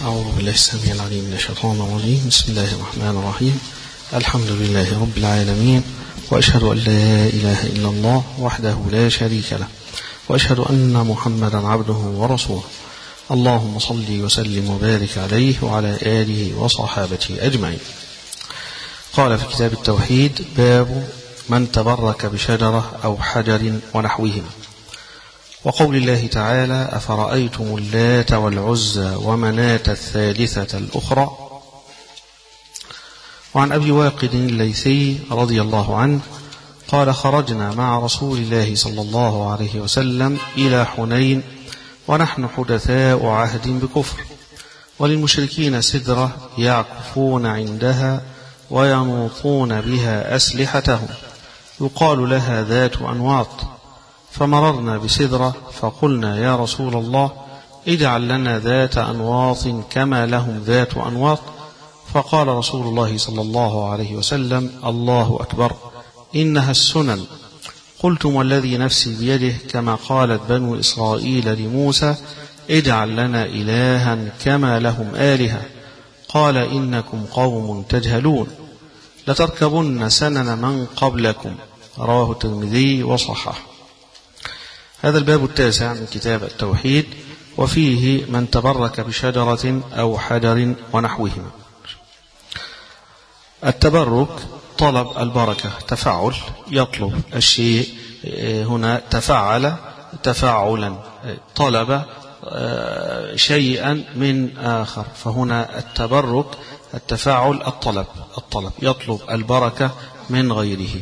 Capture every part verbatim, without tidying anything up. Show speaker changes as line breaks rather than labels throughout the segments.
أعوذ بالله السميع العليم من الشيطان الرجيم. بسم الله الرحمن الرحيم. الحمد لله رب العالمين، وأشهد أن لا إله إلا الله وحده لا شريك له، وأشهد أن محمدا عبده ورسوله. اللهم صل وسلم وبارك عليه وعلى آله وصحابته أجمعين. قال في كتاب التوحيد: باب من تبرك بشجرة أو حجر ونحوهما. وقول الله تعالى: أفرأيتم اللات والعزى ومناة الثالثة الأخرى. وعن أبي واقد الليثي رضي الله عنه قال: خرجنا مع رسول الله صلى الله عليه وسلم إلى حنين ونحن حدثاء عهد بكفر، وللمشركين سدرة يعكفون عندها وينوطون بها أسلحتهم، يقال لها ذات أنواط. فمررنا بسدرة فقلنا: يا رسول الله، اجعل لنا ذات أنواط كما لهم ذات أنواط. فقال رسول الله صلى الله عليه وسلم: الله أكبر، إنها السنن. قلتم: والذي نفسي بيده، كما قالت بنو إسرائيل لموسى: اجعل لنا إلها كما لهم آلهة. قال: إنكم قوم تجهلون، لتركبن سنن من قبلكم. رواه الترمذي وصححه. هذا الباب التاسع من كتاب التوحيد، وفيه من تبرك بشجرة أو حجر ونحوهما. التبرك طلب البركة، تفعل، يطلب الشيء، هنا تفعل تفعلا، طلب شيئا من آخر، فهنا التبرك التفاعل الطلب الطلب يطلب البركة من غيره.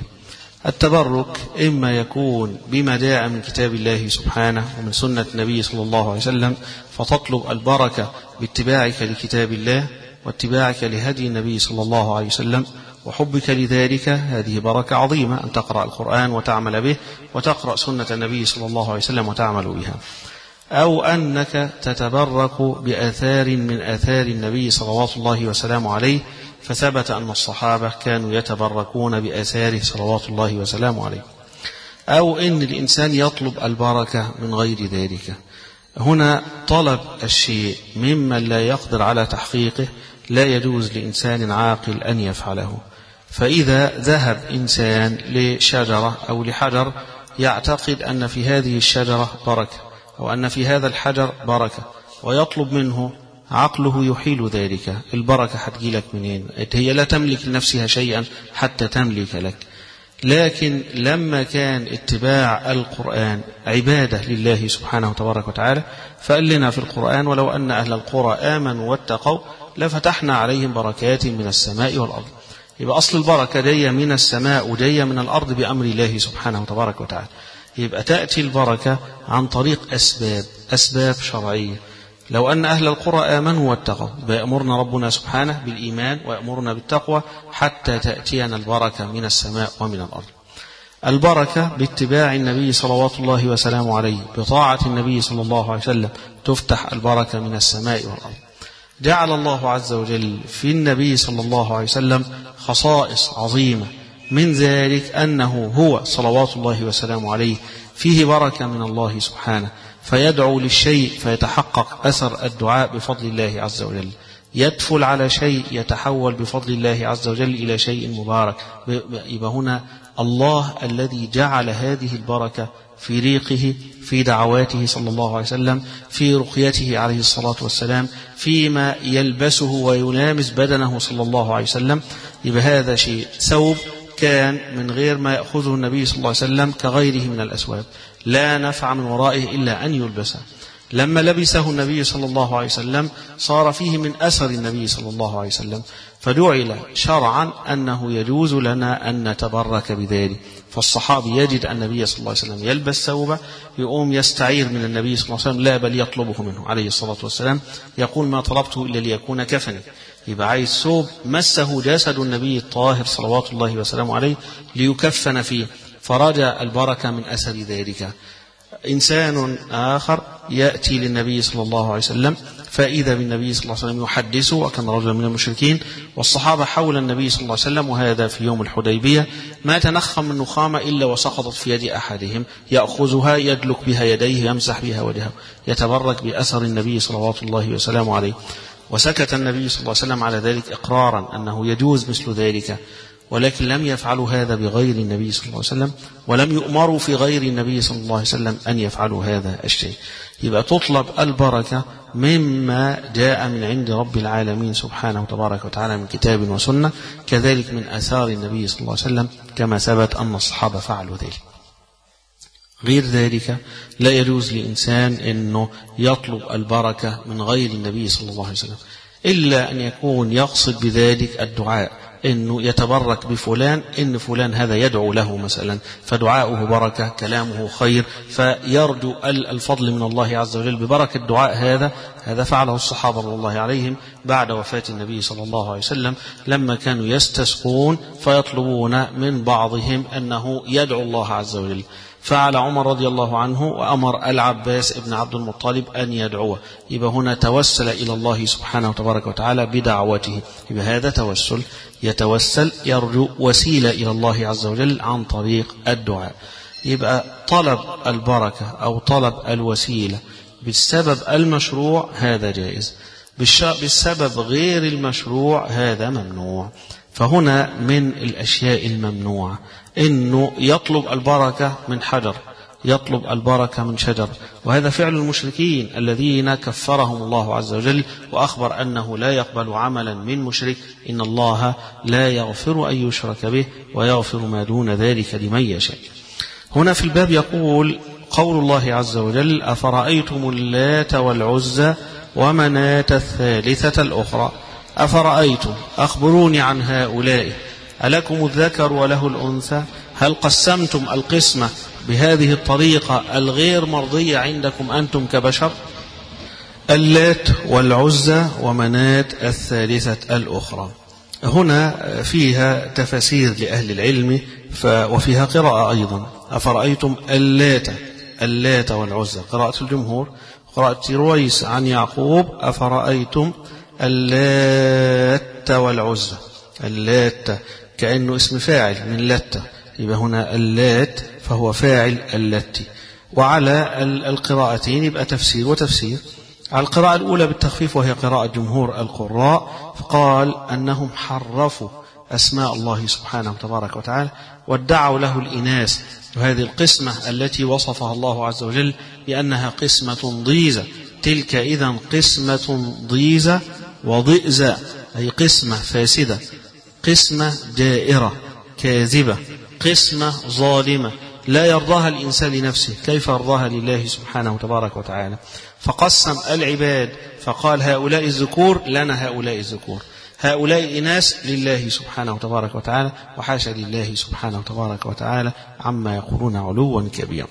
التبرك إما يكون بما جاء من كتاب الله سبحانه ومن سنة النبي صلى الله عليه وسلم، فتطلب البركة باتباعك لكتاب الله واتباعك لهدي النبي صلى الله عليه وسلم وحبك لذلك. هذه بركة عظيمة، أن تقرأ القرآن وتعمل به، وتقرأ سنة النبي صلى الله عليه وسلم وتعمل بها. أو أنك تتبرك بآثار من آثار النبي صلوات الله وسلامه عليه، فثبت أن الصحابة كانوا يتبركون بآثاره صلوات الله وسلامه عليه. أو أن الإنسان يطلب البركة من غير ذلك. هنا طلب الشيء ممن لا يقدر على تحقيقه لا يجوز لإنسان عاقل أن يفعله. فإذا ذهب إنسان لشجرة أو لحجر يعتقد أن في هذه الشجرة بركة أو أن في هذا الحجر بركة، ويطلب منه، عقله يحيل ذلك، البركة هتجي لك منين؟ هي لا تملك لنفسها شيئا حتى تملك لك. لكن لما كان اتباع القرآن عبادة لله سبحانه وتبارك وتعالى، فقال لنا في القرآن: ولو أن أهل القرى آمنوا واتقوا لفتحنا عليهم بركات من السماء والأرض. يبقى أصل البركة جاية من السماء وجاية من الأرض بأمر الله سبحانه وتبارك وتعالى. يبقى تأتي البركة عن طريق أسباب أسباب شرعية. لو أن أهل القرى آمنوا واتقوا، يأمرنا ربنا سبحانه بالإيمان ويأمرنا بالتقوى حتى تأتينا البركة من السماء ومن الأرض. البركة باتباع النبي صلوات الله وسلامه عليه، بطاعة النبي صلى الله عليه وسلم تفتح البركة من السماء والأرض. جعل الله عز وجل في النبي صلى الله عليه وسلم خصائص عظيمة، من ذلك أنه هو صلوات الله وسلامه عليه فيه بركة من الله سبحانه، فيدعو للشيء فيتحقق أثر الدعاء بفضل الله عز وجل، يدفل على شيء يتحول بفضل الله عز وجل إلى شيء مبارك. يبقى هنا الله الذي جعل هذه البركة في ريقه، في دعواته صلى الله عليه وسلم، في رقيته عليه الصلاة والسلام، فيما يلبسه ويلامس بدنه صلى الله عليه وسلم. يبقى هذا شيء، ثوب كان من غير ما يأخذه النبي صلى الله عليه وسلم كغيره من الأسواب، لا نفع من ورائه إلا أن يلبسه. لما لبسه النبي صلى الله عليه وسلم صار فيه من أثر النبي صلى الله عليه وسلم، فجعل شرعا أنه يجوز لنا أن نتبرك بذلك. فالصحابي يجد النبي صلى الله عليه وسلم يلبس ثوبه، يقوم يستعير من النبي صلى الله عليه وسلم، لا بل يطلبه منه عليه الصلاة والسلام، يقول: ما طلبته إلا ليكون كفني. يبقى عايز ثوب مسه جسد النبي الطاهر صلوات الله وسلامه عليه ليكفن فيه، فرجى البركة من أثر ذلك. إنسان آخر يأتي للنبي صلى الله عليه وسلم فإذا بالنبي صلى الله عليه وسلم يحدثه، وكان رجلا من المشركين، والصحابة حول النبي صلى الله عليه وسلم، وهذا في يوم الحديبية، ما تنخم النخامة إلا وسقطت في يد أحدهم، يأخذها يدلك بها يديه، يمسح بها وجهه، يتبرك بأثر النبي صلوات الله وسلامه عليه. وسكت النبي صلى الله عليه وسلم على ذلك إقرارا أنه يجوز مثل ذلك، ولكن لم يفعلوا هذا بغير النبي صلى الله عليه وسلم، ولم يؤمروا في غير النبي صلى الله عليه وسلم أن يفعلوا هذا الشيء. يبقى تطلب البركة مما جاء من عند رب العالمين سبحانه وتبارك وتعالى من كتاب وسنة، كذلك من آثار النبي صلى الله عليه وسلم كما ثبت أن الصحابة فعلوا ذلك. غير ذلك لا يجوز لإنسان أنه يطلب البركة من غير النبي صلى الله عليه وسلم، إلا أن يكون يقصد بذلك الدعاء، أنه يتبرك بفلان، إن فلان هذا يدعو له مثلا فدعاؤه بركة، كلامه خير، فيرجو الفضل من الله عز وجل ببركة دعاء هذا. هذا فعله الصحابة رضي الله عليهم بعد وفاة النبي صلى الله عليه وسلم، لما كانوا يستسقون فيطلبون من بعضهم أنه يدعو الله عز وجل. فعل عمر رضي الله عنه وأمر العباس ابن عبد المطلب أن يدعوه، يبقى هنا توسل إلى الله سبحانه وتبارك وتعالى بدعوته، يبقى هذا توسل، يتوسل يرجو وسيلة إلى الله عز وجل عن طريق الدعاء. يبقى طلب البركة أو طلب الوسيلة بالسبب المشروع هذا جائز، بالسبب غير المشروع هذا ممنوع. فهنا من الأشياء الممنوعة إنه يطلب البركة من حجر، يطلب البركة من شجر، وهذا فعل المشركين الذين كفرهم الله عز وجل وأخبر أنه لا يقبل عملا من مشرك، إن الله لا يغفر أن يشرك به ويغفر ما دون ذلك لمن يشاء. هنا في الباب يقول قول الله عز وجل: أفرأيتم اللات والعزى ومناة الثالثة الأخرى أفرأيتم أخبروني عن هؤلاء ألكم الذكر وله الأنثى هل قسمتم القسمة بهذه الطريقة الغير مرضية عندكم أنتم كبشر؟ اللات والعزى ومناة الثالثة الأخرى. هنا فيها تفاسير لأهل العلم وفيها قراءة أيضا. أفرأيتم اللات، اللات والعزى قراءة الجمهور، قراءة رويس عن يعقوب أفرأيتم اللات والعزى، اللات كأنه اسم فاعل من لت، يبقى هنا اللات فهو فاعل اللتي. وعلى القراءتين يبقى تفسير وتفسير. على القراءة الأولى بالتخفيف وهي قراءة جمهور القراء، فقال أنهم حرفوا أسماء الله سبحانه وتبارك وتعالى وادعوا له الإناث، وهذه القسمة التي وصفها الله عز وجل بأنها قسمة ضيزة، تلك إذن قسمة ضيزة وضئزة، أي قسمة فاسدة، قسمة جائرة كاذبة، قسمة ظالمة لا يرضاها الإنسان لنفسه، كيف يرضاها لله سبحانه وتبارك وتعالى؟ فقسم العباد فقال هؤلاء الذكور لنا هؤلاء الذكور، هؤلاء إناث لله سبحانه وتبارك وتعالى، وحاشا لله سبحانه وتبارك وتعالى عما يقولون علوا كبيرا.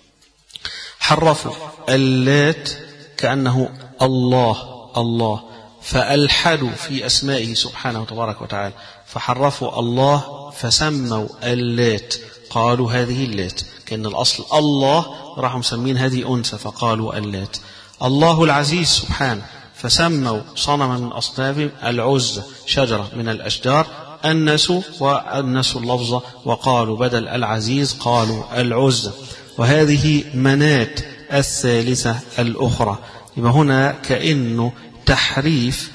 حرفوا اللات كأنه الله الله، فألحدوا في أسمائه سبحانه وتبارك وتعالى، فحرفوا الله فسموا اللات، قالوا هذه اللات، كأن الأصل الله راحوا مسمين هذه أنثى فقالوا اللات. الله العزيز سبحانه فسموا صنما من أصنامهم العزى، شجرة من الأشجار، أنسوا وأنسوا اللفظة وقالوا بدل العزيز قالوا العزى. وهذه مناة الثالثة الأخرى، يبقى هنا كأنه تحريف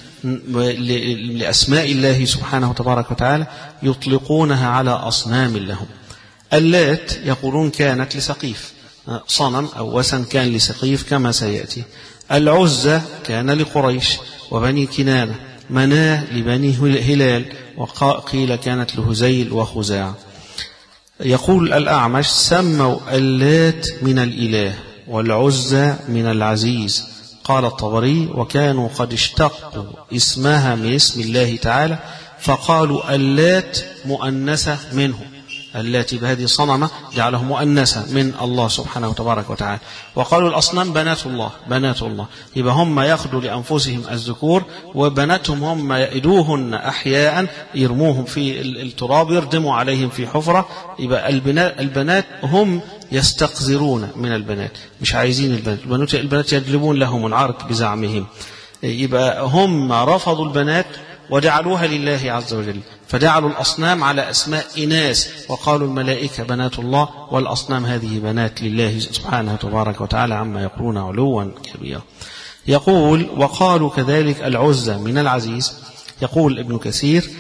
لأسماء الله سبحانه وتبارك وتعالى يطلقونها على أصنام لهم. اللات يقولون كانت لسقيف، صنم أو وثن كان لسقيف كما سيأتي. العزى كان لقريش وبني كنانة. مناه لبني هلال، وقيل كانت لهزيل وخزاع. يقول الأعمش سموا اللات من الإله والعزى من العزيز. قال الطبري وكانوا قد اشتقوا اسمها من اسم الله تعالى فقالوا اللات مؤنثة منه، اللات بهذه صنمة جعله مؤنثة من الله سبحانه وتبارك وتعالى. وقالوا الأصنام بنات الله، بنات الله، يبقى هم ياخذوا لأنفسهم الذكور وبناتهم هم يئدوهن أحياء، يرموهم في التراب يردموا عليهم في حفرة، يبقى البنات هم يستقذرون من البنات، مش عايزين البنات، البنات يجلبون لهم العرق بزعمهم، يبقى هم رفضوا البنات وجعلوها لله عز وجل، فجعلوا الأصنام على أسماء إناث، وقالوا الملائكة بنات الله والأصنام هذه بنات لله سبحانه وتبارك وتعالى عما يقولون علوا كبيرا. يقول وقالوا كذلك العزى من العزيز. يقول ابن كثير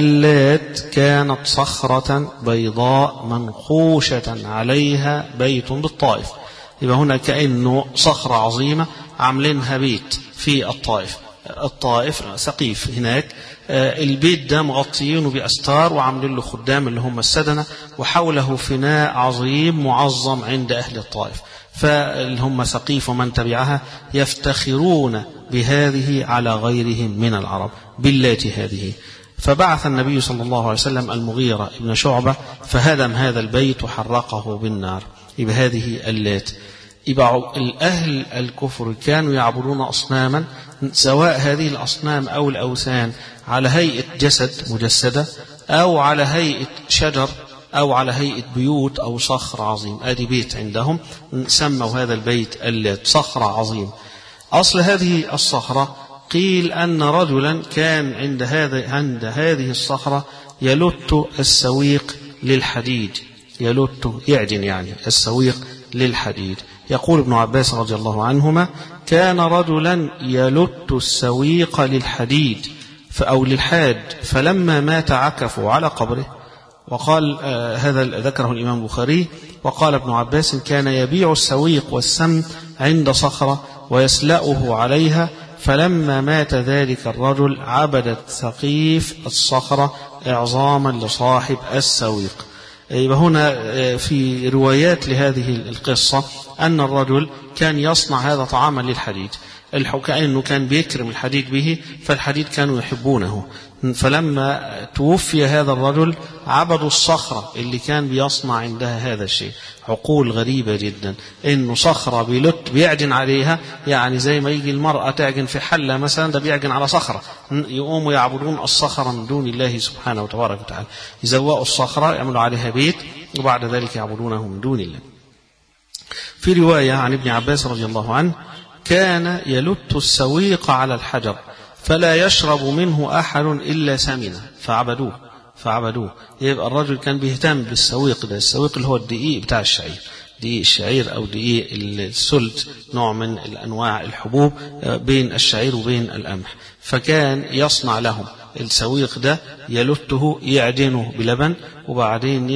اللات كانت صخرة بيضاء منقوشة عليها بيت بالطائف. يبقى هنا كأنه صخرة عظيمة عاملينها بيت في الطائف. الطائف سقيف هناك، البيت ده مغطيينه بأستار وعاملين له خدام اللي هم السدنة، وحوله فناء عظيم معظم عند أهل الطائف، فاللي هم سقيف ومن تبعها يفتخرون بهذه على غيرهم من العرب باللات هذه. فبعث النبي صلى الله عليه وسلم المغيرة ابن شعبة فهدم هذا البيت وحرقه بالنار. يبقى هذه اللات. يبقى الأهل الكفر كانوا يعبدون أصناما، سواء هذه الأصنام أو الأوثان على هيئة جسد مجسدة أو على هيئة شجر أو على هيئة بيوت أو صخر عظيم. آدي بيت عندهم سموا هذا البيت اللات، صخرة عظيم. أصل هذه الصخرة قيل أن رجلا كان عند هذا عند هذه الصخرة يلت السويق للحديد، يلت يعجن يعني السويق للحديد. يقول ابن عباس رضي الله عنهما كان رجلا يلت السويق للحديد أو للحاد، فلما مات عكفوا على قبره. وقال آه هذا ذكره الإمام البخاري. وقال ابن عباس كان يبيع السويق والسم عند صخرة ويسلأه عليها، فلما مات ذلك الرجل عبدت ثقيف الصخرة إعظاما لصاحب السويق. يبقى هنا في روايات لهذه القصة أن الرجل كان يصنع هذا طعاما للحديد، كأنه كان بيكرم الحديد به، فالحديد كانوا يحبونه. فلما توفي هذا الرجل عبدوا الصخرة اللي كان بيصنع عندها هذا الشيء. عقول غريبة جدا، إنه صخرة بيلت بيعجن عليها، يعني زي ما يجي المرأة تعجن في حلة مثلا، ده بيعجن على صخرة. يقوموا يعبدون الصخرة من دون الله سبحانه وتبارك وتعالى، يزوقوا الصخرة يعملوا عليها بيت وبعد ذلك يعبدونه من دون الله. في رواية عن ابن عباس رضي الله عنه كان يلت السويق على الحجر فلا يشرب منه أحد إلا سمنه فعبدوه فعبدوه يبقى الرجل كان بيهتم بالسويق ده. السويق اللي هو الدقيق بتاع الشعير، دقيق الشعير أو دقيق السلت، نوع من الأنواع الحبوب بين الشعير وبين القمح. فكان يصنع لهم السويق ده، يلته يعجنه بلبن وبعدين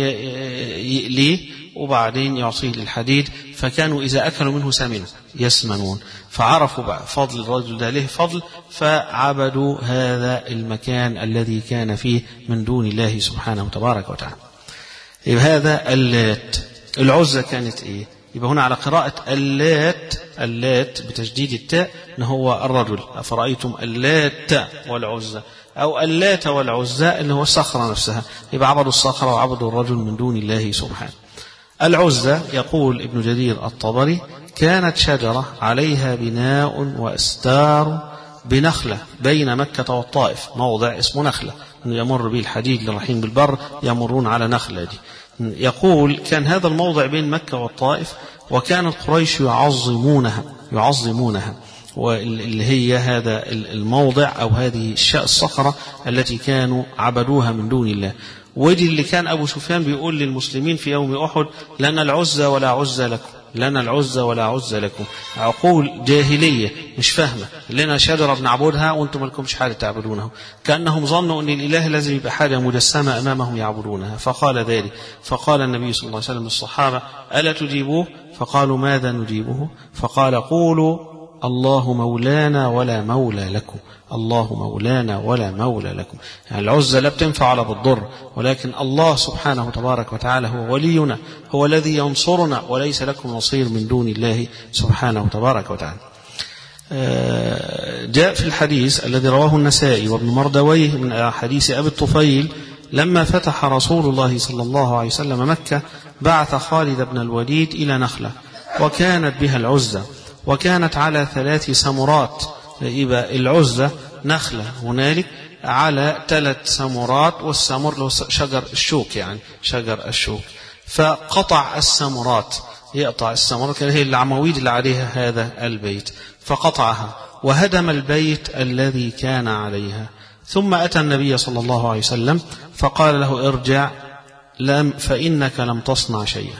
يقليه وبعدين يعصيه للحديد، فكانوا إذا أكلوا منه سمنوا يسمنون. فعرفوا بقى فضل الرجل ده له فضل، فعبدوا هذا المكان الذي كان فيه من دون الله سبحانه وتبارك وتعالى. يبقى هذا اللات. العزة كانت إيه؟ يبقى هنا على قراءة اللات، اللات بتشديد التاء، إن هو الرجل. أفرأيتم اللات والعزة، أو اللات والعزة اللي هو الصخرة نفسها. يبقى عبدوا الصخرة وعبدوا الرجل من دون الله سبحانه. العزة يقول ابن جرير الطبري كانت شجرة عليها بناء وأستار بنخلة بين مكة والطائف، موضع اسمه نخلة يمر به الحديد للرحيم بالبر، يمرون على نخلة دي. يقول كان هذا الموضع بين مكة والطائف، وكانت قريش يعظمونها يعظمونها واللي هي هذا الموضع أو هذه الصخرة التي كانوا عبدوها من دون الله. ودي اللي كان أبو سفيان بيقول للمسلمين في يوم أحد لنا العزة ولا عزة لكم، لنا العزة ولا عزة لكم. عقول جاهلية مش فاهمة، لنا شجرة بنعبدها وانتم مالكمش حاجة تعبدونه. كأنهم ظنوا أن الإله لازم يبقى حاجة مجسمة أمامهم يعبدونها. فقال ذلك، فقال النبي صلى الله عليه وسلم للصحابة ألا تجيبوه؟ فقالوا ماذا نجيبه؟ فقال قولوا الله مولانا ولا مولى لكم، الله مولانا ولا مولى لكم. يعني العزة لا بتنفع ولا بتضر، ولكن الله سبحانه وتبارك وتعالى هو ولينا، هو الذي ينصرنا، وليس لكم نصير من دون الله سبحانه وتبارك وتعالى. جاء في الحديث الذي رواه النسائي وابن مردويه من حديث أبي الطفيل لما فتح رسول الله صلى الله عليه وسلم مكة بعث خالد بن الوليد إلى نخلة وكانت بها العزة، وكانت على ثلاث سمرات. يبقى العزة نخلة هنالك على ثلاث سمرات، والسمر له شجر الشوك، يعني شجر الشوك. فقطع السمرات، يقطع السمرات هي العواميد اللي عليها هذا البيت، فقطعها وهدم البيت الذي كان عليها. ثم أتى النبي صلى الله عليه وسلم فقال له ارجع لم فإنك لم تصنع شيئا.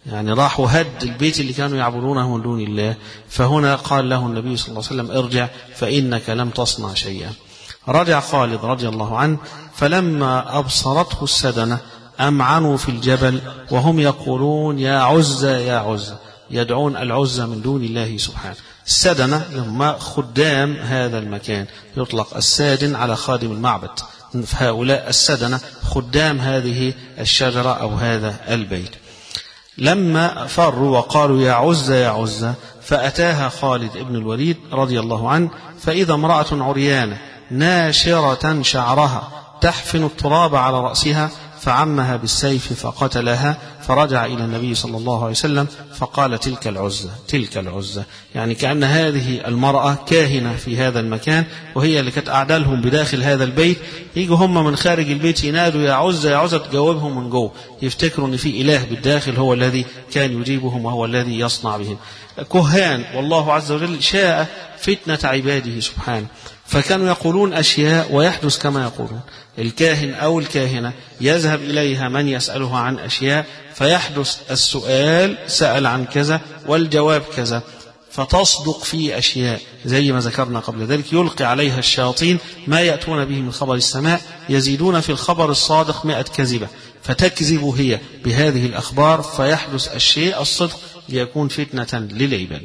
يعني راحوا هد البيت اللي كانوا يعبدونه من دون الله. فهنا قال له النبي صلى الله عليه وسلم ارجع فإنك لم تصنع شيئا. رجع خالد رضي الله عنه، فلما أبصرته السدنة أمعنوا في الجبل وهم يقولون يا عزة يا عزة، يدعون العزة من دون الله سبحانه. السدنة هم خدام هذا المكان، يطلق السادن على خادم المعبد، فهؤلاء السدنة خدام هذه الشجرة أو هذا البيت. لما فروا وقالوا يا عزة يا عزة، فأتاها خالد بن الوليد رضي الله عنه، فإذا امرأة عريانة ناشرة شعرها تحفن التراب على رأسها، فعمها بالسيف فقتلها. فرجع إلى النبي صلى الله عليه وسلم فقال تلك العزة تلك العزة، يعني كأن هذه المرأة كاهنة في هذا المكان، وهي اللي كانت أعدالهم بداخل هذا البيت. يجوا هم من خارج البيت ينادوا يا عزة يا عزة، تجاوبهم من جوه، يفتكروا أن في إله بالداخل هو الذي كان يجيبهم وهو الذي يصنع بهم. كهان، والله عز وجل شاء فتنة عباده سبحانه، فكانوا يقولون أشياء ويحدث كما يقولون. الكاهن أو الكاهنة يذهب إليها من يسأله عن أشياء، فيحدث السؤال سأل عن كذا والجواب كذا، فتصدق في أشياء زي ما ذكرنا قبل ذلك. يلقي عليها الشياطين ما يأتون به من خبر السماء، يزيدون في الخبر الصادق مئة كذبة، فتكذب هي بهذه الأخبار فيحدث الشيء الصدق ليكون فتنة للعباد.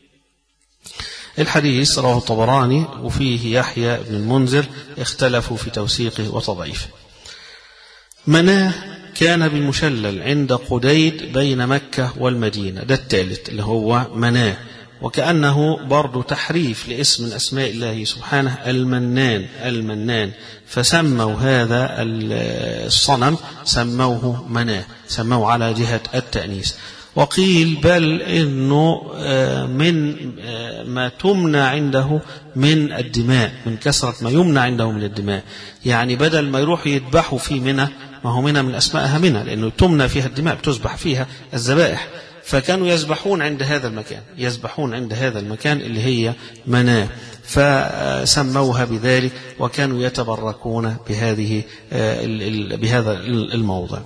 الحديث رواه الطبراني، وفيه يحيى بن المنذر اختلفوا في توثيقه وتضعيفه. مناه كان بالمشلل عند قديد بين مكة والمدينة، ده الثالث اللي هو مناه، وكأنه برضو تحريف لاسم من أسماء الله سبحانه المنان المنان، فسموا هذا الصنم سموه مناه، سموه على جهة التأنيث. وقيل بل إنه من ما تمنع عنده من الدماء، من كثرة ما يمنع عنده من الدماء، يعني بدل ما يروح يذبحوا في منى، ما هو منى من أسمائها منى لأنه تمنى فيها الدماء، بتذبح فيها الذبائح، فكانوا يذبحون عند هذا المكان، يذبحون عند هذا المكان اللي هي مناه، فسموها بذلك، وكانوا يتبركون بهذه بهذا الموضع.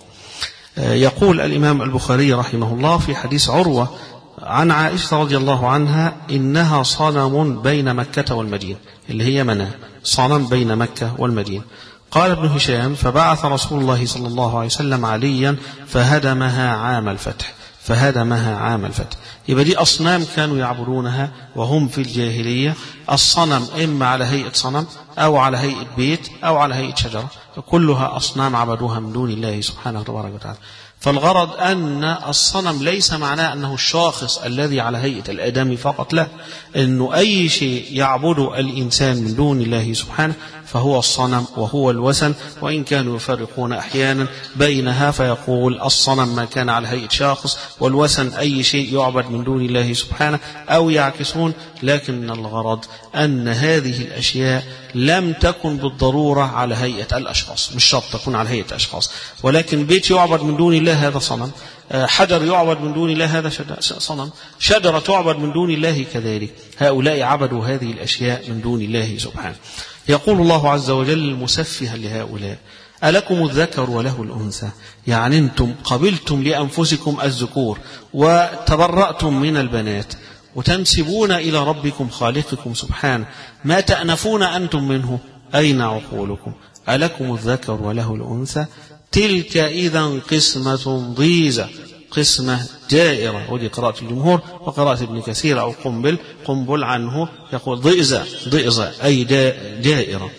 يقول الإمام البخاري رحمه الله في حديث عروة عن عائشة رضي الله عنها إنها صنم بين مكة والمدينة، اللي هي مناه، صنم بين مكة والمدينة. قال ابن هشام فبعث رسول الله صلى الله عليه وسلم عليا فهدمها عام الفتح، فهدمها عام الفتح. يبقى دي أصنام كانوا يعبدونها وهم في الجاهلية. الصنم إما على هيئة صنم أو على هيئة بيت أو على هيئة شجرة، كلها أصنام عبدوها من دون الله سبحانه تبارك وتعالى. فالغرض أن الصنم ليس معناه أنه الشاخص الذي على هيئة الآدمي فقط، لا، أنه أي شيء يعبده الإنسان من دون الله سبحانه فهو الصنم وهو الوثن، وإن كانوا يفرقون أحيانا بينها فيقول الصنم ما كان على هيئة شاخص والوثن أي شيء يعبد من دون الله سبحانه، أو يعكسون. لكن الغرض أن هذه الأشياء لم تكن بالضرورة على هيئة الأشخاص، مش شرط تكون على هيئة أشخاص، ولكن بيت يعبد من دون الله هذا صنم، حجر يعبد من دون الله هذا صنم، شجرة تعبد من دون الله كذلك. هؤلاء عبدوا هذه الأشياء من دون الله سبحانه. يقول الله عز وجل مسفها لهؤلاء ألكم الذكر وله الأنثى، يعني أنتم قبلتم لأنفسكم الذكور وتبرأتم من البنات وتنسبون إلى ربكم خالقكم سبحانه ما تأنفون أنتم منه، أين عقولكم؟ ألكم الذكر وله الأنثى تلك إذا قسمة ضيزة، قسمة جائرة، ودي قراءة الجمهور وقراءة ابن كثير أو قنبل قنبل عنه يقول ضئزة ضئزة أي جائرة.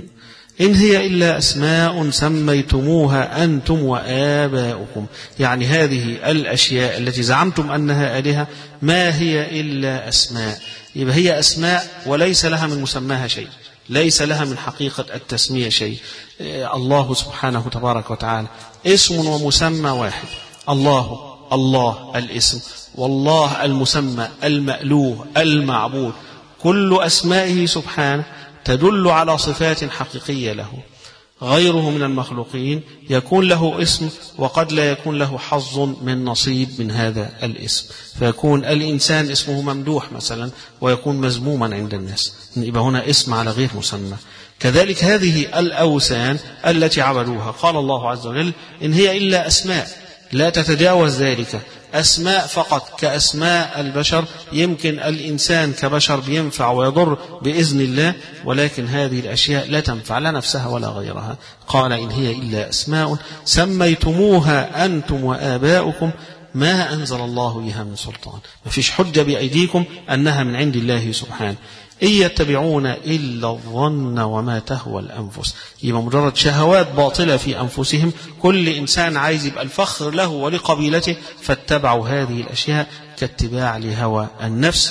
إن هي إلا أسماء سميتموها أنتم وآباؤكم، يعني هذه الأشياء التي زعمتم أنها آلهة ما هي إلا أسماء، يبقى هي أسماء وليس لها من مسماها شيء، ليس لها من حقيقة التسمية شيء. الله سبحانه تبارك وتعالى اسم ومسمى واحد، الله الله الاسم، والله المسمى المألوه المعبود، كل أسمائه سبحانه تدل على صفات حقيقية له. غيره من المخلوقين يكون له اسم وقد لا يكون له حظ من نصيب من هذا الاسم، فيكون الإنسان اسمه ممدوح مثلا ويكون مذموما عند الناس، يبقى هنا اسم على غير مسمى. كذلك هذه الأوثان التي عبدوها قال الله عز وجل إن هي إلا أسماء لا تتجاوز ذلك، أسماء فقط كأسماء البشر، يمكن الإنسان كبشر بينفع ويضر بإذن الله، ولكن هذه الأشياء لا تنفع لا نفسها ولا غيرها. قال إن هي إلا أسماء سميتموها أنتم وآباؤكم ما أنزل الله بها من سلطان. ما فيش حجة بأيديكم أنها من عند الله سبحانه. إن يتبعون إلا الظن وما تهوى الأنفس. يبقى مجرد شهوات باطلة في أنفسهم، كل إنسان عايز يبقى الفخر له ولقبيلته، فاتبعوا هذه الأشياء كاتباع لهوى النفس.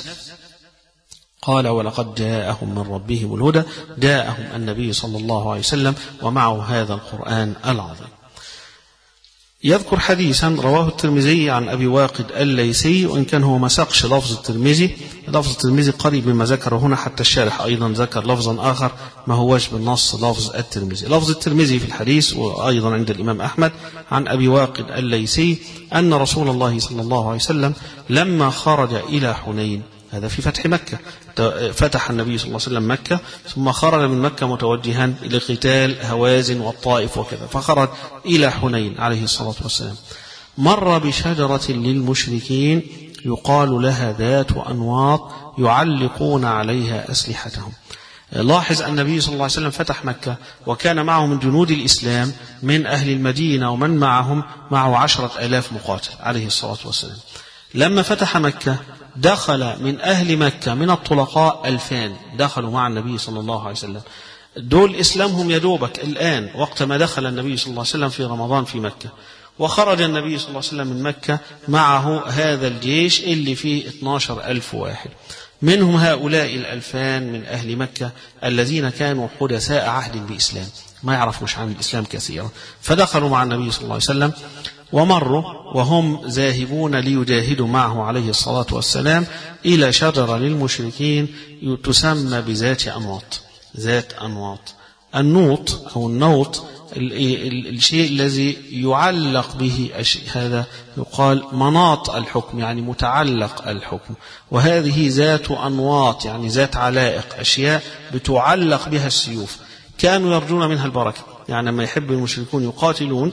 قال ولقد جاءهم من ربهم الهدى، جاءهم النبي صلى الله عليه وسلم ومعه هذا القرآن العظيم. يذكر حديثا رواه الترمذي عن أبي واقد الليثي، وإن كان هو ما ساقش لفظ الترمذي، لفظ الترمذي قريب مما ذكره هنا، حتى الشارح أيضا ذكر لفظا آخر ما هوش بالنص لفظ الترمذي. لفظ الترمذي في الحديث وأيضا عند الإمام أحمد عن أبي واقد الليثي أن رسول الله صلى الله عليه وسلم لما خرج إلى حنين، هذا في فتح مكة، فتح النبي صلى الله عليه وسلم مكة ثم خرج من مكة متوجها لقتال هوازن والطائف وكذا، فخرج إلى حنين عليه الصلاة والسلام. مر بشجرة للمشركين يقال لها ذات أنواط يعلقون عليها أسلحتهم. لاحظ أن النبي صلى الله عليه وسلم فتح مكة وكان معه من جنود الإسلام من أهل المدينة ومن معهم معه عشرة آلاف مقاتل عليه الصلاة والسلام. لما فتح مكة دخل من أهل مكة من الطلقاء ألفان دخلوا مع النبي صلى الله عليه وسلم. دول إسلامهم يدوبك الآن وقت ما دخل النبي صلى الله عليه وسلم في رمضان في مكة، وخرج النبي صلى الله عليه وسلم من مكة معه هذا الجيش اللي فيه اثني عشر ألف واحد، منهم هؤلاء الألفان من أهل مكة الذين كانوا حدثاء عهد بإسلام، ما يعرفوش عن الإسلام كثيرا، فدخلوا مع النبي صلى الله عليه وسلم ومروا وهم ذاهبون ليجاهدوا معه عليه الصلاة والسلام إلى شجرة للمشركين تسمى بذات أنواط. ذات أنواط، النوط أو النوط الشيء الذي يعلق به هذا يقال مناط الحكم، يعني متعلق الحكم، وهذه ذات أنواط يعني ذات علائق، أشياء بتعلق بها السيوف، كانوا يرجون منها البركة. يعني لما يحب المشركون يقاتلون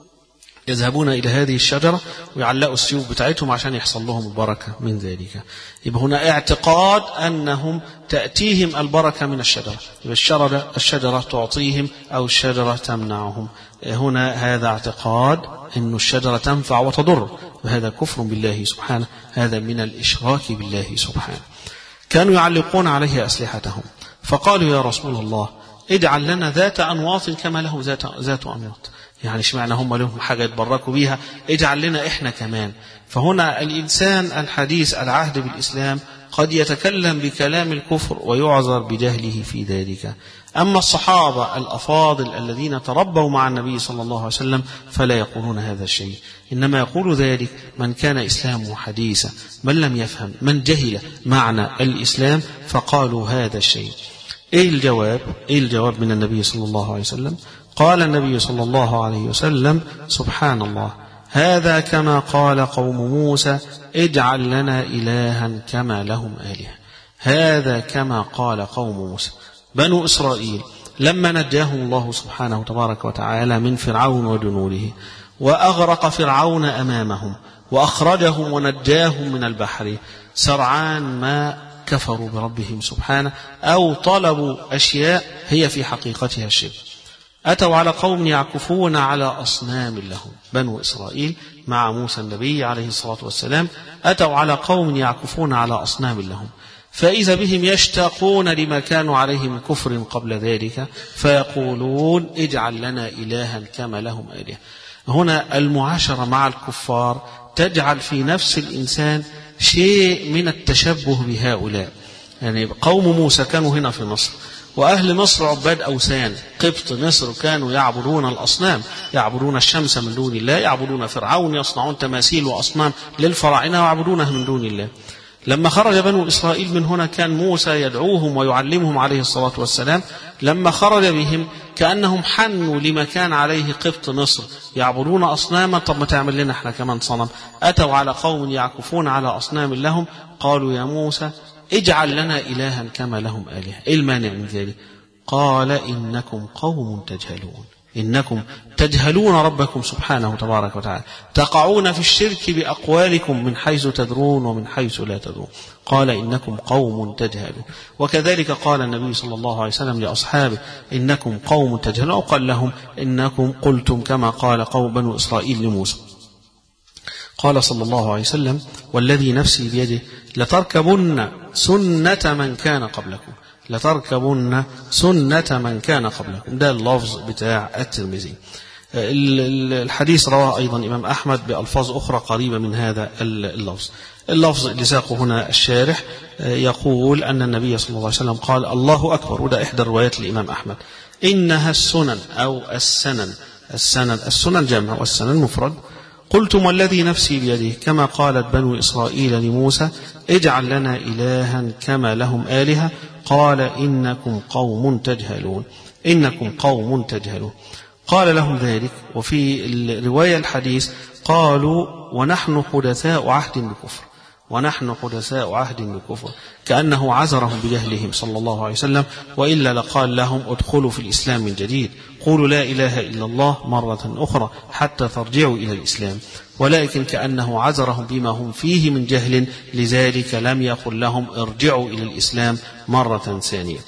يذهبون إلى هذه الشجرة ويعلقوا السيوف بتاعتهم عشان يحصل لهم البركة من ذلك. يبقى هنا اعتقاد أنهم تأتيهم البركة من الشجرة، يبقى الشجرة, الشجرة تعطيهم أو الشجرة تمنعهم. هنا هذا اعتقاد أن الشجرة تنفع وتضر، وهذا كفر بالله سبحانه، هذا من الإشراك بالله سبحانه. كانوا يعلقون عليه أسلحتهم، فقالوا يا رسول الله اجعل لنا ذات أنواط كما له ذات, ذات أنواط، يعني اشمعنى هم لهم حاجة يتبركوا بيها، اجعل لنا إحنا كمان. فهنا الإنسان الحديث العهد بالإسلام قد يتكلم بكلام الكفر ويعذر بجهله في ذلك. أما الصحابة الأفاضل الذين تربوا مع النبي صلى الله عليه وسلم فلا يقولون هذا الشيء، إنما يقول ذلك من كان إسلامه حديثا، من لم يفهم، من جهل معنى الإسلام، فقالوا هذا الشيء. إيه الجواب؟ إيه الجواب من النبي صلى الله عليه وسلم؟ قال النبي صلى الله عليه وسلم سبحان الله، هذا كما قال قوم موسى اجعل لنا إلها كما لهم آلهة. هذا كما قال قوم موسى. بنو إسرائيل لما نجاهم الله سبحانه تبارك وتعالى من فرعون وجنوده وأغرق فرعون أمامهم وأخرجهم ونجاهم من البحر، سرعان ما كفروا بربهم سبحانه أو طلبوا أشياء هي في حقيقتها الشرك. أتوا على قوم يعكفون على أصنام لهم. بنو إسرائيل مع موسى النبي عليه الصلاة والسلام أتوا على قوم يعكفون على أصنام لهم، فإذا بهم يشتاقون لما كانوا عليه من كفر قبل ذلك، فيقولون اجعل لنا إلها كما لهم آلهة. هنا المعاشرة مع الكفار تجعل في نفس الإنسان شيء من التشبه بهؤلاء. يعني قوم موسى كانوا هنا في مصر، وأهل مصر عباد أوثان، قبط مصر كانوا يعبدون الأصنام، يعبدون الشمس من دون الله، يعبدون فرعون، يصنعون تماثيل وأصنام للفراعنة ويعبدونها من دون الله. لما خرج بنو إسرائيل من هنا كان موسى يدعوهم ويعلمهم عليه الصلاة والسلام، لما خرج بهم كأنهم حنوا لما كان عليه قبط مصر، يعبدون أصناما، طب ما تعمل لنا احنا كمان صنم. أتوا على قوم يعكفون على أصنام لهم، قالوا يا موسى اجعل لنا إلها كما لهم آلهة. إيه المانع من ذلك؟ قال إنكم قوم تجهلون. إنكم تجهلون ربكم سبحانه تبارك وتعالى، تقعون في الشرك بأقوالكم من حيث تدرون ومن حيث لا تدرون. قال إنكم قوم تجهلون. وكذلك قال النبي صلى الله عليه وسلم لأصحابه إنكم قوم تجهلون، أو قال لهم إنكم قلتم كما قال قوم بنو إسرائيل لموسى. قال صلى الله عليه وسلم والذي نفسي بيده لتركبن سنة من كان قبلكم، لتركبن سنة من كان قبلكم. ده اللفظ بتاع الترمذي. الحديث رواه أيضا إمام أحمد بألفاظ أخرى قريبة من هذا اللفظ. اللفظ اللي ساقه هنا الشارح يقول أن النبي صلى الله عليه وسلم قال الله أكبر، وده إحدى الروايات للإمام أحمد، إنها السنن أو السنن، السنن السنن جمع والسنن مفرد. قلتم والذي نفسي بيده كما قالت بنو إسرائيل لموسى اجعل لنا إلها كما لهم آلهة، قال إنكم قوم تجهلون، إنكم قوم تجهلون. قال لهم ذلك. وفي الرواية الحديث قالوا ونحن حدثاء عهد بكفر، ونحن حدثاء عهد بكفر، كأنه عذرهم بجهلهم صلى الله عليه وسلم، وإلا لقال لهم ادخلوا في الإسلام من جديد، قولوا لا إله إلا الله مرة أخرى حتى ترجعوا إلى الإسلام، ولكن كأنه عذرهم بما هم فيه من جهل، لذلك لم يقل لهم ارجعوا إلى الإسلام مرة ثانية.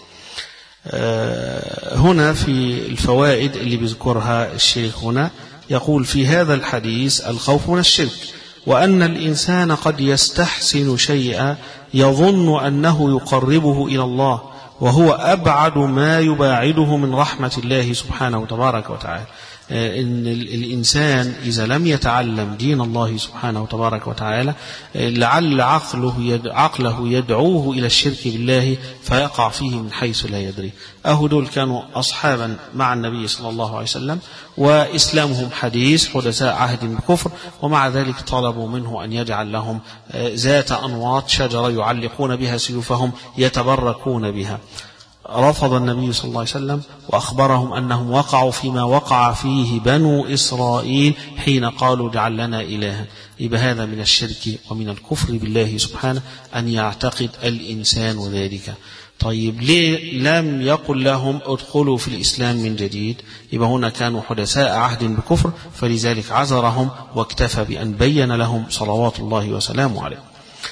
هنا في الفوائد اللي بيذكرها الشيخ هنا يقول في هذا الحديث الخوف من الشرك، وأن الإنسان قد يستحسن شيئا يظن أنه يقربه إلى الله، وهو أبعد ما يباعده من رحمة الله سبحانه تبارك وتعالى. إن الإنسان إذا لم يتعلم دين الله سبحانه تبارك وتعالى لعل عقله عقله يدعوه إلى الشرك بالله فيقع فيه من حيث لا يدري. أهو دول كانوا أصحابا مع النبي صلى الله عليه وسلم، وإسلامهم حديث حدثاء عهد بكفر، ومع ذلك طلبوا منه أن يجعل لهم ذات أنواط شجرة يعلقون بها سيوفهم يتبركون بها. رفض النبي صلى الله عليه وسلم وأخبرهم أنهم وقعوا فيما وقع فيه بنو إسرائيل حين قالوا اجعل لنا إلها. يبقى هذا من الشرك ومن الكفر بالله سبحانه أن يعتقد الإنسان ذلك. طيب ليه لم يقل لهم ادخلوا في الإسلام من جديد؟ يبقى هنا كانوا حدثاء عهد بكفر، فلذلك عذرهم واكتفى بأن بين لهم صلوات الله وسلامه عليه.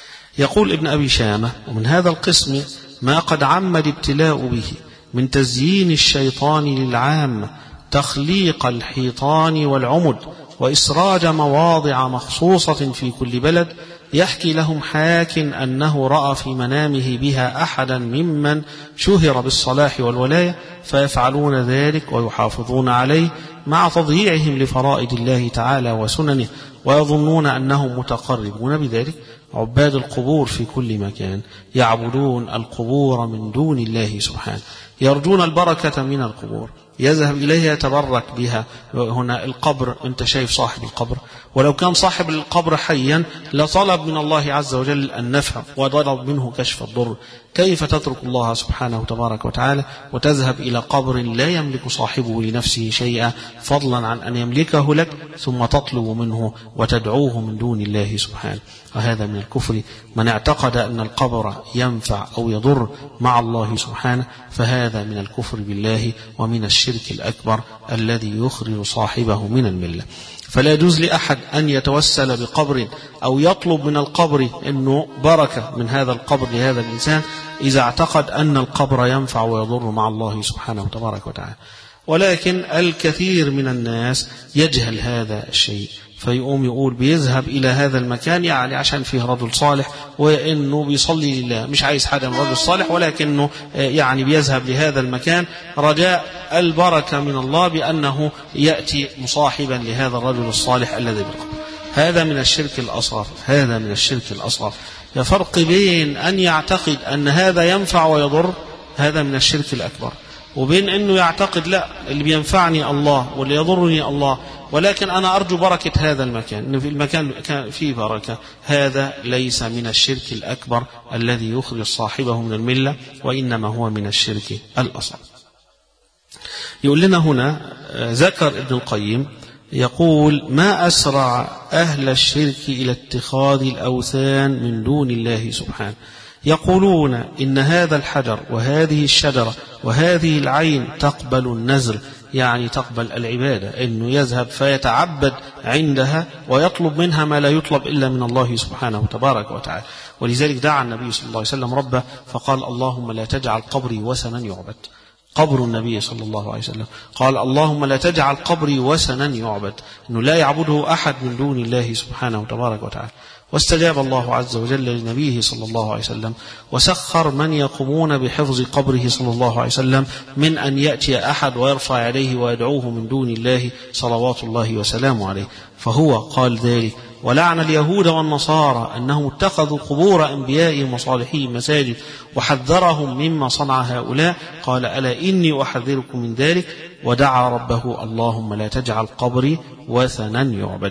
يقول ابن أبي شامة ومن هذا القسم ما قد عم الابتلاء به من تزيين الشيطان للعامة، تخليق الحيطان والعمد، وإسراج مواضع مخصوصة في كل بلد. يحكي لهم حاك أنه رأى في منامه بها أحدا ممن شهر بالصلاح والولاية، فيفعلون ذلك ويحافظون عليه مع تضييعهم لفرائض الله تعالى وسننه، ويظنون أنهم متقربون بذلك. عباد القبور في كل مكان يعبدون القبور من دون الله سبحانه، يرجون البركة من القبور، يذهب إليها يتبرك بها. هنا القبر أنت شايف صاحب القبر، ولو كان صاحب القبر حيا لطلب من الله عز وجل النفع وطلب منه كشف الضر. كيف تترك الله سبحانه تبارك وتعالى وتذهب إلى قبر لا يملك صاحبه لنفسه شيئا فضلا عن أن يملكه لك، ثم تطلب منه وتدعوه من دون الله سبحانه؟ وهذا من الكفر. من اعتقد أن القبر ينفع أو يضر مع الله سبحانه فهذا من الكفر بالله ومن الشرك الأكبر الذي يخرج صاحبه من الملة. فلا يجوز لأحد أن يتوسل بقبر أو يطلب من القبر أنه بركة من هذا القبر لهذا الإنسان إذا اعتقد أن القبر ينفع ويضر مع الله سبحانه تبارك وتعالى. ولكن الكثير من الناس يجهل هذا الشيء، فيقوم يقول بيذهب إلى هذا المكان يعني عشان فيه رجل صالح وإنه بيصلي لله، مش عايز حدا من رجل صالح، ولكنه يعني بيذهب لهذا المكان رجاء البركة من الله بأنه يأتي مصاحبا لهذا الرجل الصالح الذي بالقبر. هذا من الشرك الأصغر، هذا من الشرك الأصغر. يفرق بين أن يعتقد أن هذا ينفع ويضر، هذا من الشرك الأكبر، وبين أنه يعتقد لا اللي بينفعني الله واللي يضرني الله، ولكن أنا أرجو بركة هذا المكان، إن في المكان كان فيه بركة. هذا ليس من الشرك الأكبر الذي يخرج صاحبه من الملة، وإنما هو من الشرك الأصغر. يقول لنا هنا ذكر ابن القيم يقول ما أسرع أهل الشرك إلى اتخاذ الأوثان من دون الله سبحانه. يقولون إن هذا الحجر وهذه الشجرة وهذه العين تقبل النذر يعني تقبل العبادة، إنه يذهب فيتعبد عندها ويطلب منها ما لا يطلب إلا من الله سبحانه تبارك وتعالى. ولذلك دعا النبي صلى الله عليه وسلم ربه فقال اللهم لا تجعل قبري وثنا يعبد. قبر النبي صلى الله عليه وسلم قال اللهم لا تجعل قبري وثنا يعبد، إنه لا يعبده أحد من دون الله سبحانه تبارك وتعالى. واستجاب الله عز وجل لنبيه صلى الله عليه وسلم وسخر من يقومون بحفظ قبره صلى الله عليه وسلم من أن يأتي أحد ويرفع عليه ويدعوه من دون الله صلوات الله وسلامه عليه. فهو قال ذلك ولعن اليهود والنصارى أنهم اتخذوا قبور أنبيائهم وصالحين مساجد وحذرهم مما صنع هؤلاء. قال ألا إني أحذركم من ذلك. ودعا ربه اللهم لا تجعل قبري وثنا يعبد.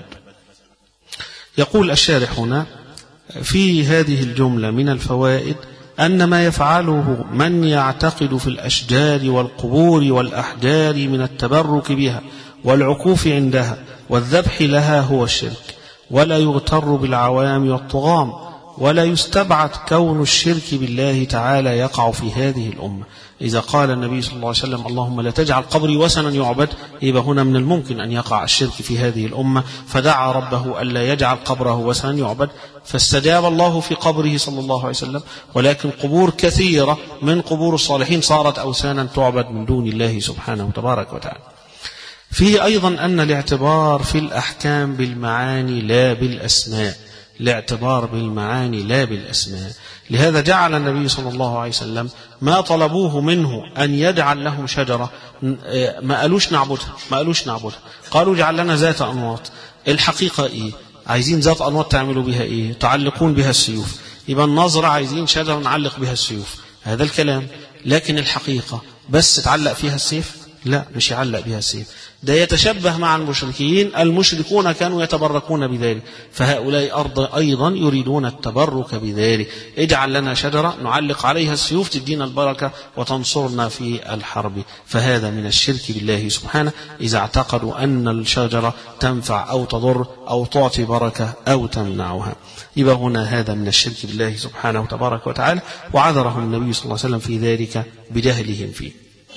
يقول الشارح هنا في هذه الجملة من الفوائد أن ما يفعله من يعتقد في الأشجار والقبور والأحجار من التبرك بها والعكوف عندها والذبح لها هو الشرك، ولا يغتر بالعوام والطغام، ولا يستبعد كون الشرك بالله تعالى يقع في هذه الأمة. إذا قال النبي صلى الله عليه وسلم اللهم لا تجعل قبري وثنا يعبد، يبقى هنا من الممكن أن يقع الشرك في هذه الأمة، فدعا ربه ألا يجعل قبره وثنا يعبد فاستجاب الله في قبره صلى الله عليه وسلم. ولكن قبور كثيرة من قبور الصالحين صارت أوثانا تعبد من دون الله سبحانه تبارك وتعالى. فيه أيضا أن الاعتبار في الأحكام بالمعاني لا بالأسماء، الاعتبار بالمعاني لا بالأسماء. لهذا جعل النبي صلى الله عليه وسلم ما طلبوه منه أن يجعل لهم شجرة ما قالوش نعبدها، ما قالوش نعبدها، قالوا جعل لنا ذات أنواط. الحقيقة إيه؟ عايزين ذات أنواط تعملوا بها إيه؟ تعلقون بها السيوف. يبقى النظرة عايزين شجرة نعلق بها السيوف، هذا الكلام. لكن الحقيقة بس تعلق فيها السيف؟ لا، مش يعلق بها السيف، ده يتشبه مع المشركين. المشركون كانوا يتبركون بذلك، فهؤلاء أرض أيضا يريدون التبرك بذلك. اجعل لنا شجرة نعلق عليها السيوف تدينا البركة وتنصرنا في الحرب. فهذا من الشرك بالله سبحانه إذا اعتقدوا أن الشجرة تنفع أو تضر أو تعطي بركة أو تمنعها. يبقى هنا هذا من الشرك بالله سبحانه تبارك وتعالى، وعذرهم النبي صلى الله عليه وسلم في ذلك بجهلهم فيه.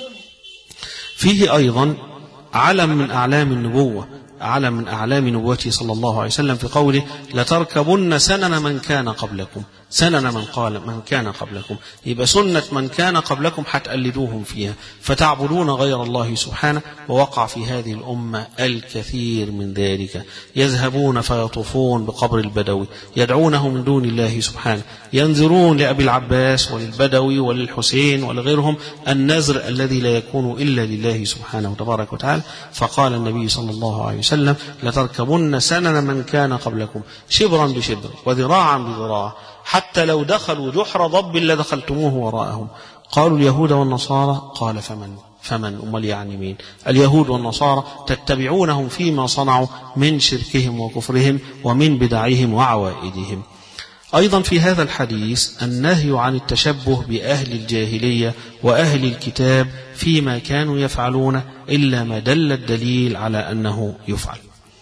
فيه أيضا علم من أعلام النبوة، علم من أعلام نبوته صلى الله عليه وسلم في قوله لتركبن سنن من كان قبلكم، سنن من قال من كان قبلكم. يبقى سنة من كان قبلكم حتقلدوهم فيها فتعبدون غير الله سبحانه. ووقع في هذه الأمة الكثير من ذلك، يذهبون فيطوفون بقبر البدوي يدعونه من دون الله سبحانه، ينذرون لأبي العباس وللبدوي وللحسين ولغيرهم النذر الذي لا يكون إلا لله سبحانه تبارك وتعالى. فقال النبي صلى الله عليه وسلم لتركبن سنن من كان قبلكم شبرا بشبر وذراعا بذراع حتى لو دخلوا جحر ضب لدخلتموه وراءهم. قالوا اليهود والنصارى قال فمن فمن أمال يعني مين؟ اليهود والنصارى تتبعونهم فيما صنعوا من شركهم وكفرهم ومن بدعهم وعوائدهم. أيضا في هذا الحديث النهي عن التشبه بأهل الجاهلية وأهل الكتاب فيما كانوا يفعلون إلا ما دل الدليل على أنه يفعل.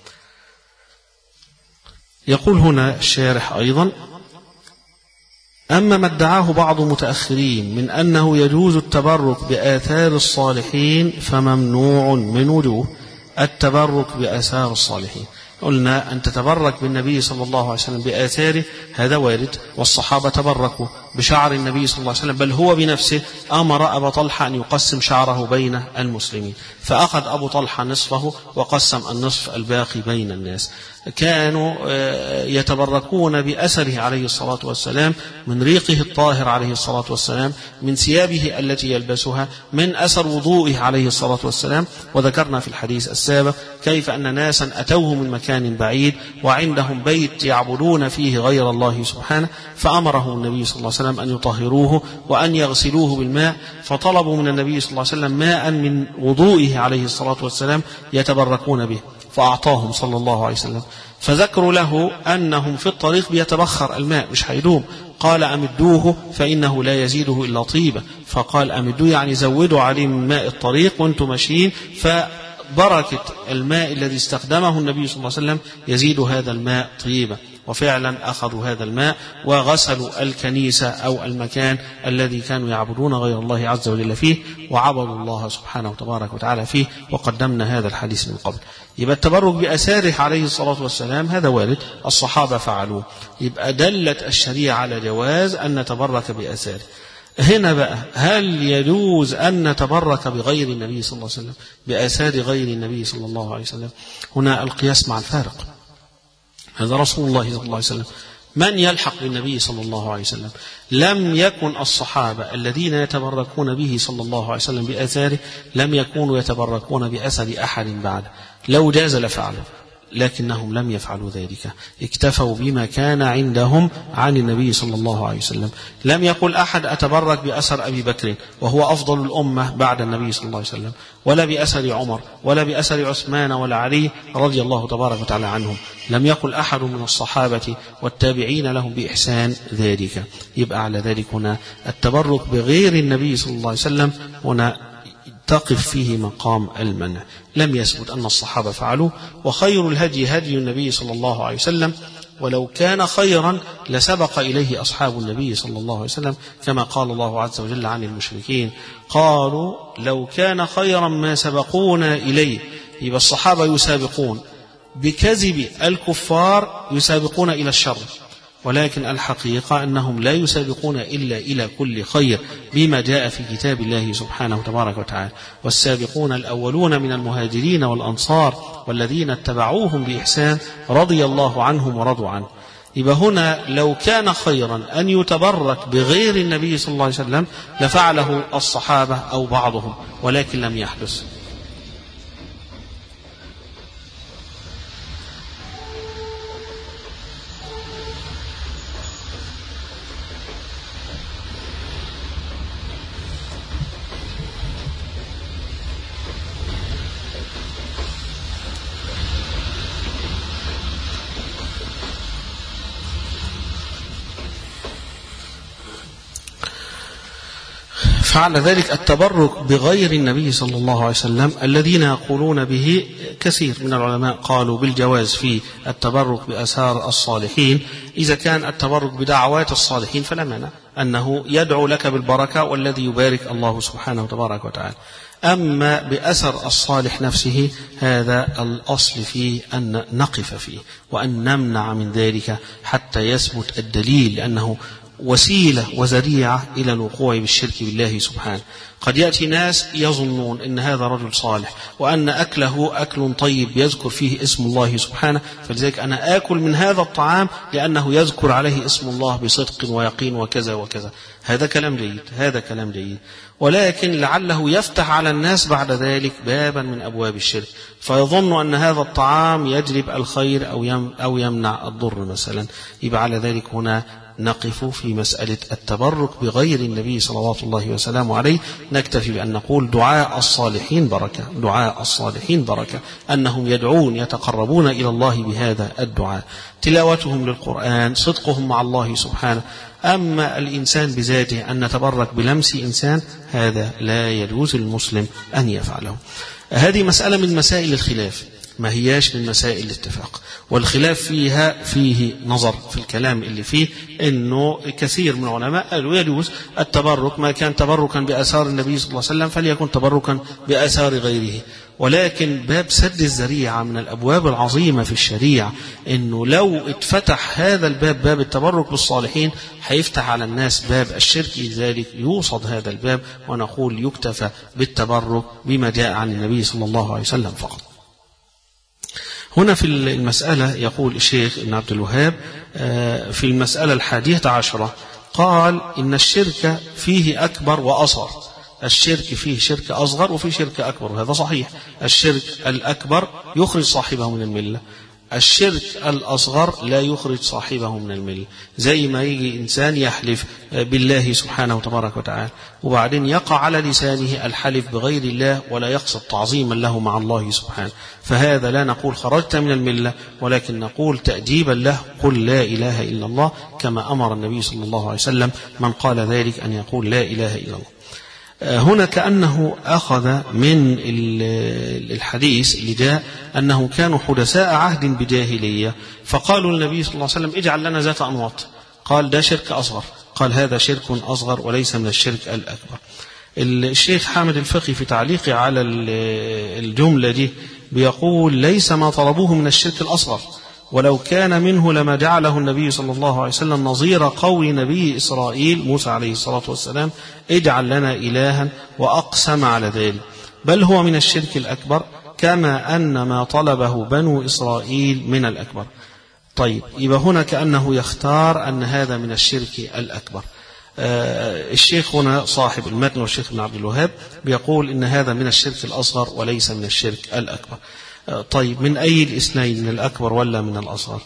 يقول هنا الشارح أيضا أما ما ادعاه بعض متأخرين من أنه يجوز التبرك بآثار الصالحين فممنوع من وجوه. التبرك بآثار الصالحين قلنا أن تتبرك بالنبي صلى الله عليه وسلم بآثاره هذا وارد، والصحابة تبركوا بشعر النبي صلى الله عليه وسلم، بل هو بنفسه أمر أبا طلحة أن يقسم شعره بين المسلمين، فأخذ أبو طلحة نصفه وقسم النصف الباقي بين الناس. كانوا يتبركون بأثره عليه الصلاة والسلام، من ريقه الطاهر عليه الصلاة والسلام، من ثيابه التي يلبسها، من أثر وضوئه عليه الصلاة والسلام. وذكرنا في الحديث السابق كيف أن ناسا أتوه من مكان بعيد وعندهم بيت يعبدون فيه غير الله سبحانه، فأمرهم النبي صلى الله عليه وسلم أن يطهروه وأن يغسلوه بالماء، فطلبوا من النبي صلى الله عليه وسلم ماء من وضوئه عليه الصلاة والسلام يتبركون به، فأعطاهم صلى الله عليه وسلم. فذكروا له أنهم في الطريق بيتبخر الماء مش هيدوم، قال أمدوه فإنه لا يزيده إلا طيبة. فقال أمدوه يعني زودوا عليه من ماء الطريق وانتم ماشيين، فبركة الماء الذي استخدمه النبي صلى الله عليه وسلم يزيد هذا الماء طيبة. وفعلا أخذوا هذا الماء وغسلوا الكنيسة أو المكان الذي كانوا يعبدون غير الله عز وجل فيه، وعبدوا الله سبحانه وتبارك وتعالى فيه، وقدمنا هذا الحديث من قبل. يبقى التبرك بأثاره عليه الصلاة والسلام هذا وارد، الصحابة فعلوه، يبقى دلت الشريعة على جواز أن نتبرك بأثاره. هنا بقى هل يجوز أن نتبرك بغير النبي صلى الله عليه وسلم، بآثار غير النبي صلى الله عليه وسلم؟ هنا القياس مع الفارق. هذا رسول الله صلى الله عليه وسلم، من يلحق بالنبي صلى الله عليه وسلم؟ لم يكن الصحابة الذين يتبركون به صلى الله عليه وسلم بآثاره لم يكونوا يتبركون بأثر أحد بعده، لو جاز لفعلوا، لكنهم لم يفعلوا ذلك، اكتفوا بما كان عندهم عن النبي صلى الله عليه وسلم. لم يقل أحد أتبرك بأثر أبي بكر وهو أفضل الأمة بعد النبي صلى الله عليه وسلم، ولا بأثر عمر، ولا بأثر عثمان ولا علي رضي الله تبارك وتعالى عنهم. لم يقل أحد من الصحابة والتابعين لهم بإحسان ذلك. يبقى على ذلك هنا التبرك بغير النبي صلى الله عليه وسلم هنا تقف فيه مقام المنع. لم يثبت أن الصحابة فعلوه، وخير الهدي هدي النبي صلى الله عليه وسلم، ولو كان خيرا لسبق إليه أصحاب النبي صلى الله عليه وسلم، كما قال الله عز وجل عن المشركين قالوا لو كان خيرا ما سبقونا إليه. يبقى الصحابة يسابقون بكذب الكفار، يسابقون إلى الشر، ولكن الحقيقة أنهم لا يسابقون إلا إلى كل خير بما جاء في كتاب الله سبحانه وتبارك وتعالى. والسابقون الأولون من المهاجرين والأنصار والذين اتبعوهم بإحسان رضي الله عنهم ورضوا عنه. يبقى هنا لو كان خيرا أن يتبرك بغير النبي صلى الله عليه وسلم لفعله الصحابة أو بعضهم، ولكن لم يحدث. فعلى ذلك التبرك بغير النبي صلى الله عليه وسلم الذين يقولون به كثير من العلماء قالوا بالجواز في التبرك بآثار الصالحين. إذا كان التبرك بدعوات الصالحين فلا مانع، أنه يدعو لك بالبركة والذي يبارك الله سبحانه وتبارك وتعالى. أما بأثر الصالح نفسه هذا الأصل فيه أن نقف فيه وأن نمنع من ذلك حتى يثبت الدليل، لأنه وسيلة وذريعة إلى الوقوع بالشرك بالله سبحانه. قد يأتي ناس يظنون أن هذا رجل صالح وأن أكله أكل طيب يذكر فيه اسم الله سبحانه، فلذلك أنا آكل من هذا الطعام لأنه يذكر عليه اسم الله بصدق ويقين وكذا وكذا. هذا كلام جيد، هذا كلام جيد، ولكن لعله يفتح على الناس بعد ذلك بابا من أبواب الشرك، فيظن أن هذا الطعام يجلب الخير أو يمنع الضر مثلا. يبقى على ذلك هنا نقف في مسألة التبرك بغير النبي صلوات الله وسلامه عليه. نكتفي بأن نقول دعاء الصالحين بركة، دعاء الصالحين بركة، أنهم يدعون يتقربون إلى الله بهذا الدعاء، تلاوتهم للقرآن، صدقهم مع الله سبحانه. أما الإنسان بذاته أن نتبرك بلمس إنسان هذا لا يجوز للمسلم أن يفعله. هذه مسألة من مسائل الخلاف، ما هياش من مسائل الاتفاق، والخلاف فيها فيه نظر في الكلام اللي فيه، انه كثير من العلماء قالوا يجوز التبرك ما كان تبركا بآثار النبي صلى الله عليه وسلم فليكن تبركا بآثار غيره. ولكن باب سد الذريعة من الأبواب العظيمة في الشريعة، انه لو اتفتح هذا الباب، باب التبرك بالصالحين، هيفتح على الناس باب الشرك، لذلك يوصد هذا الباب ونقول يكتفى بالتبرك بما جاء عن النبي صلى الله عليه وسلم فقط. هنا في المسألة يقول الشيخ ابن عبد الوهاب في المسألة الحادية عشرة قال إن الشرك فيه أكبر وأصغر. الشرك فيه شرك أصغر وفيه شرك أكبر، وهذا صحيح. الشرك الأكبر يخرج صاحبه من الملة، الشرك الأصغر لا يخرج صاحبه من الملة. زي ما يجي إنسان يحلف بالله سبحانه وتبارك وتعالى وبعدين يقع على لسانه الحلف بغير الله ولا يقصد تعظيما له مع الله سبحانه، فهذا لا نقول خرجت من الملة، ولكن نقول تأديبا له قل لا إله إلا الله، كما أمر النبي صلى الله عليه وسلم من قال ذلك أن يقول لا إله إلا الله. هنا كأنه أخذ من الحديث اللي جاء أنه كانوا حدثاء عهد بجاهلية، فقالوا النبي صلى الله عليه وسلم اجعل لنا ذات أنواط، قال ده شرك أصغر، قال هذا شرك أصغر وليس من الشرك الأكبر. الشيخ حامد الفقي في تعليقه على الجملة دي بيقول ليس ما طلبوه من الشرك الأصغر، ولو كان منه لما جعله النبي صلى الله عليه وسلم نظير قول نبي إسرائيل موسى عليه الصلاة والسلام اجعل لنا إلها وأقسم على ذلك، بل هو من الشرك الأكبر كما أن ما طلبه بنو إسرائيل من الأكبر. طيب يبقى هنا كأنه يختار أن هذا من الشرك الأكبر. آه الشيخ هنا صاحب المتن والشيخ ابن عبد الوهاب بيقول إن هذا من الشرك الأصغر وليس من الشرك الأكبر. آه طيب من أي الاثنين، من الأكبر ولا من الأصغر؟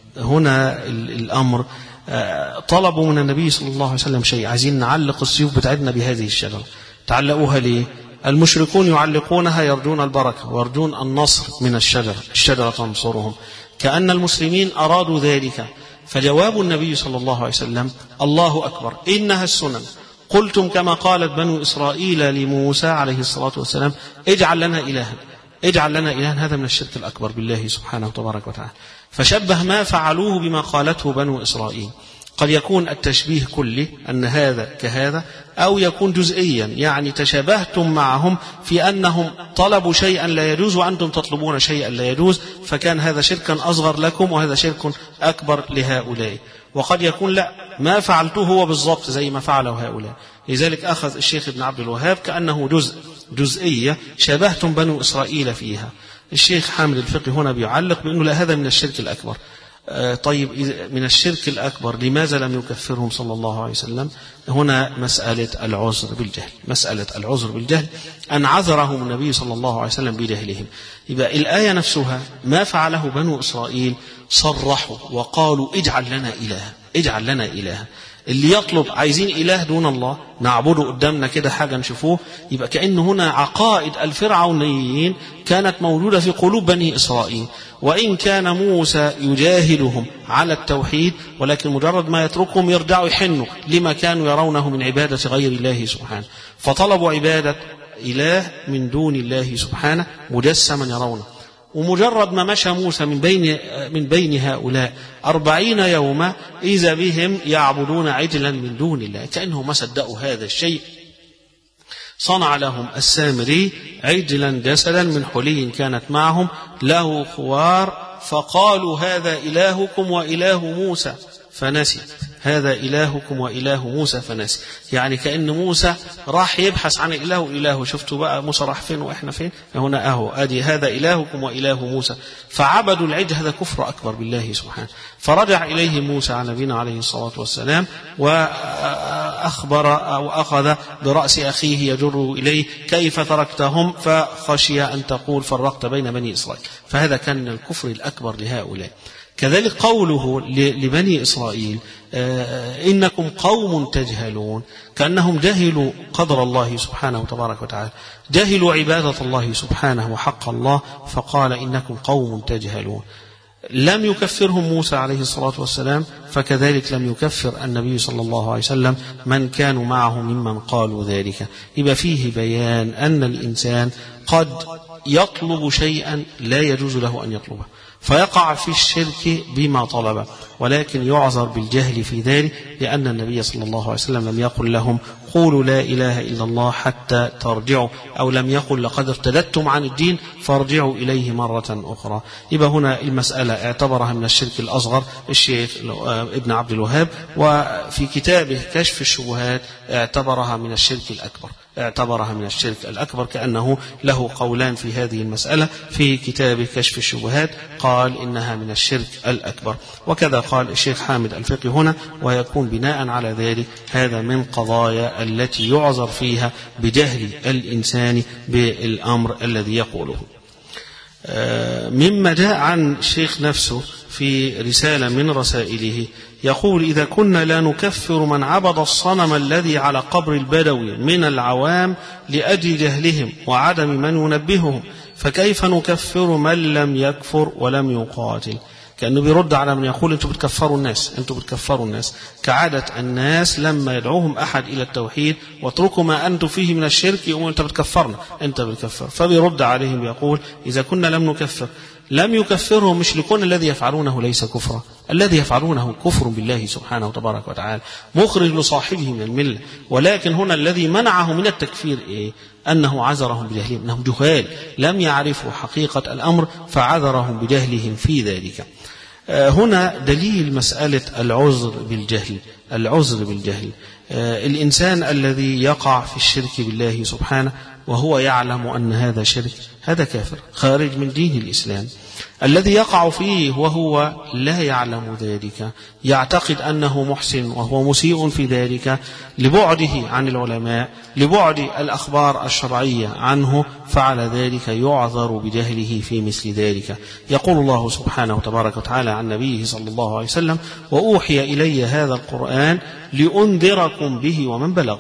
هنا الأمر آه طلبوا من النبي صلى الله عليه وسلم شيء، عايزين نعلق السيوف بتاعتنا بهذه الشجرة. تعلقوها ليه؟ المشركون يعلقونها يرجون البركة ويرجون النصر من الشجرة، الشجرة تنصرهم، كأن المسلمين أرادوا ذلك. فجواب النبي صلى الله عليه وسلم الله أكبر إنها السنن، قلتم كما قالت بنو إسرائيل لموسى عليه الصلاة والسلام اجعل لنا إلها، اجعل لنا إلها، هذا من الشرك الأكبر بالله سبحانه وتبارك وتعالى. فشبه ما فعلوه بما قالته بنو إسرائيل. قد يكون التشبيه كلي أن هذا كهذا، أو يكون جزئيا، يعني تشابهتم معهم في أنهم طلبوا شيئا لا يجوز وأنتم تطلبون شيئا لا يجوز، فكان هذا شركا أصغر لكم وهذا شرك أكبر لهؤلاء. وقد يكون لا، ما فعلته هو بالضبط زي ما فعله هؤلاء. لذلك أخذ الشيخ ابن عبد الوهاب كأنه جزء جزئية شابهتم بنو إسرائيل فيها. الشيخ حامد الفقي هنا بيعلق بأنه لا، هذا من الشرك الأكبر. طيب من الشرك الأكبر لماذا لم يكفرهم صلى الله عليه وسلم؟ هنا مسألة العذر بالجهل، مسألة العذر بالجهل أن عذرهم النبي صلى الله عليه وسلم بجهلهم. يبقى الآية نفسها ما فعله بنو إسرائيل صرحوا وقالوا اجعل لنا إلها، اجعل لنا إلها. اللي يطلب عايزين إله دون الله نعبده قدامنا كده حاجة نشوفوه، يبقى كأن هنا عقائد الفرعونيين كانت موجودة في قلوب بني إسرائيل. وإن كان موسى يجاهدهم على التوحيد، ولكن مجرد ما يتركهم يرجعوا يحنوا لما كانوا يرونه من عبادة غير الله سبحانه، فطلبوا عبادة إله من دون الله سبحانه مجسما يرونه. ومجرد ما مشى موسى من بين من بين هؤلاء أربعين يوما إذا بهم يعبدون عجلا من دون الله، كأنهم ما صدقوا هذا الشيء. صنع لهم السامري عجلا جسدا من حلي كانت معهم له خوار، فقالوا هذا إلهكم وإله موسى فنسي، هذا إلهكم وإله موسى فنسي. يعني كأن موسى راح يبحث عن إله إله، شفتوا بقى موسى راح فين وإحنا فين؟ هنا أهو أدي هذا إلهكم وإله موسى، فعبدوا العجل. هذا كفر أكبر بالله سبحانه. فرجع إليه موسى على نبينا عليه الصلاة والسلام وأخبر أو أخذ برأس أخيه يجره إليه كيف تركتهم، فخشي أن تقول فرقت بين بني إسرائيل. فهذا كان الكفر الأكبر لهؤلاء. كذلك قوله لبني إسرائيل آه إنكم قوم تجهلون، كأنهم جهلوا قدر الله سبحانه وتبارك وتعالى، جهلوا عبادة الله سبحانه وحق الله، فقال إنكم قوم تجهلون. لم يكفرهم موسى عليه الصلاة والسلام، فكذلك لم يكفر النبي صلى الله عليه وسلم من كانوا معه ممن قالوا ذلك. يبقى فيه بيان أن الإنسان قد يطلب شيئا لا يجوز له أن يطلبه، فيقع في الشرك بما طلب، ولكن يعذر بالجهل في ذلك، لأن النبي صلى الله عليه وسلم لم يقل لهم قولوا لا إله إلا الله حتى ترجعوا، أو لم يقل لقد ارتدتم عن الدين فارجعوا إليه مرة أخرى. يبقى هنا المسألة اعتبرها من الشرك الأصغر الشيخ ابن عبد الوهاب، وفي كتابه كشف الشبهات اعتبرها من الشرك الأكبر، اعتبرها من الشرك الأكبر، كأنه له قولان في هذه المسألة. في كتابه كشف الشبهات قال إنها من الشرك الأكبر، وكذا قال الشيخ حامد الفقي هنا، ويكون بناء على ذلك هذا من قضايا التي يعذر فيها بجهل الإنسان بالأمر الذي يقوله. مما جاء عن الشيخ نفسه في رسالة من رسائله يقول إذا كنا لا نكفر من عبد الصنم الذي على قبر البدوي من العوام لأجل جهلهم وعدم من ينبههم، فكيف نكفر من لم يكفر ولم يقاتل؟ كأنه بيرد على من يقول أنتم بتكفروا الناس، أنتم بتكفروا الناس، كعادة الناس لما يدعوهم أحد إلى التوحيد واتركوا ما أنتم فيه من الشرك يقولون أنت بتكفرنا، أنت بتكفر. فبيرد عليهم يقول إذا كنا لم نكفر، لم يكفرهم مش لكون الذي يفعلونه ليس كفرا، الذي يفعلونه كفر بالله سبحانه وتبارك وتعالى مخرج لصاحبه من الملة، ولكن هنا الذي منعه من التكفير إيه؟ أنه عذرهم بجهلهم، أنهم جهال لم يعرفوا حقيقة الأمر فعذرهم بجهلهم في ذلك. هنا دليل مسألة العذر بالجهل، العذر بالجهل. الإنسان الذي يقع في الشرك بالله سبحانه وهو يعلم أن هذا شرك، هذا كافر خارج من دين الإسلام. الذي يقع فيه وهو لا يعلم ذلك، يعتقد أنه محسن وهو مسيء في ذلك لبعده عن العلماء، لبعد الأخبار الشرعية عنه، فعلى ذلك يعذر بجهله في مثل ذلك. يقول الله سبحانه وتبارك وتعالى عن نبيه صلى الله عليه وسلم: وأوحي إلي هذا القرآن لأنذركم به ومن بلغ،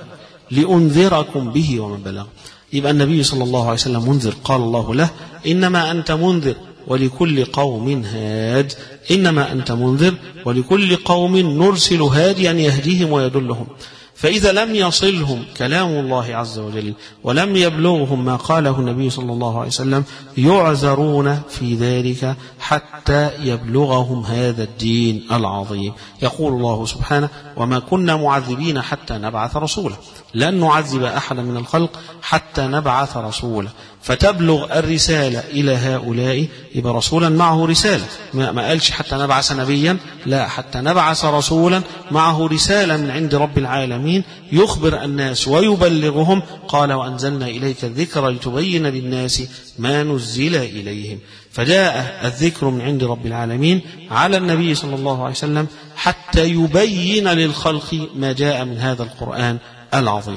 لأنذركم به ومن بلغ. يبقى النبي صلى الله عليه وسلم منذر، قال الله له: إنما أنت منذر ولكل قوم هاد، إنما أنت منذر ولكل قوم نرسل هاديا يهديهم ويدلهم. فإذا لم يصلهم كلام الله عز وجل ولم يبلغهم ما قاله النبي صلى الله عليه وسلم يعذرون في ذلك حتى يبلغهم هذا الدين العظيم. يقول الله سبحانه: وما كنا معذبين حتى نبعث رسولا، لن نعذب أحدا من الخلق حتى نبعث رسولا. فتبلغ الرسالة إلى هؤلاء، يبقى رسولا معه رسالة، ما قالش حتى نبعث نبيا، لا، حتى نبعث رسولا معه رسالة من عند رب العالمين يخبر الناس ويبلغهم. قال: وأنزلنا إليك الذكر لتبين للناس ما نزل إليهم. فجاء الذكر من عند رب العالمين على النبي صلى الله عليه وسلم حتى يبين للخلق ما جاء من هذا القرآن العظيم.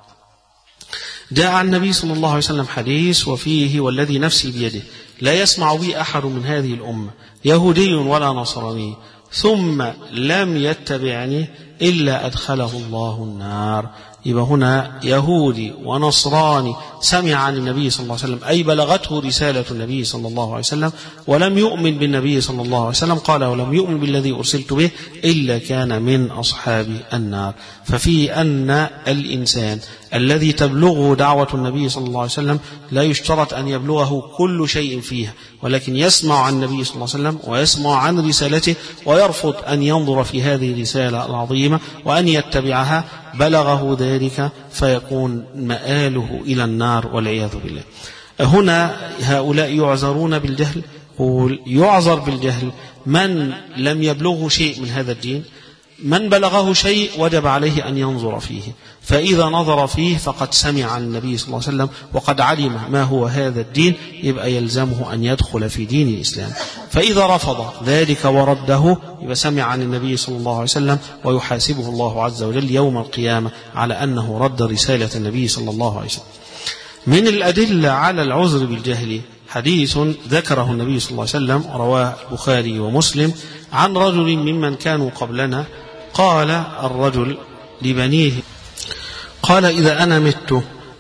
جاء عن النبي صلى الله عليه وسلم حديث وفيه: والذي نفسي بيده لا يسمع بي أحد من هذه الأمة يهودي ولا نصراني ثم لم يتبعني إلا أدخله الله النار. يبقى هنا يهودي ونصراني سمع عن النبي صلى الله عليه وسلم، أي بلغته رسالة النبي صلى الله عليه وسلم، ولم يؤمن بالنبي صلى الله عليه وسلم، قال: ولم يؤمن بالذي أرسلت به إلا كان من أصحاب النار. ففي أن الإنسان الذي تبلغه دعوة النبي صلى الله عليه وسلم لا يشترط أن يبلغه كل شيء فيها، ولكن يسمع عن النبي صلى الله عليه وسلم ويسمع عن رسالته ويرفض أن ينظر في هذه الرسالة العظيمة وأن يتبعها، بلغه ذلك فيكون مآله إلى النار والعياذ بالله. هنا هؤلاء يعذرون بالجهل، قول يعذر بالجهل من لم يبلغه شيء من هذا الدين، من بلغه شيء وجب عليه أن ينظر فيه، فإذا نظر فيه فقد سمع عن النبي صلى الله عليه وسلم وقد علم ما هو هذا الدين، يبقى يلزمه أن يدخل في دين الإسلام. فإذا رفض ذلك ورده يبقى سمع عن النبي صلى الله عليه وسلم ويحاسبه الله عز وجل يوم القيامة على أنه رد رسالة النبي صلى الله عليه وسلم. من الأدلة على العذر بالجهل حديث ذكره النبي صلى الله عليه وسلم رواه البخاري ومسلم عن رجل ممن كانوا قبلنا. قال الرجل لبنيه: قال إذا أنا مت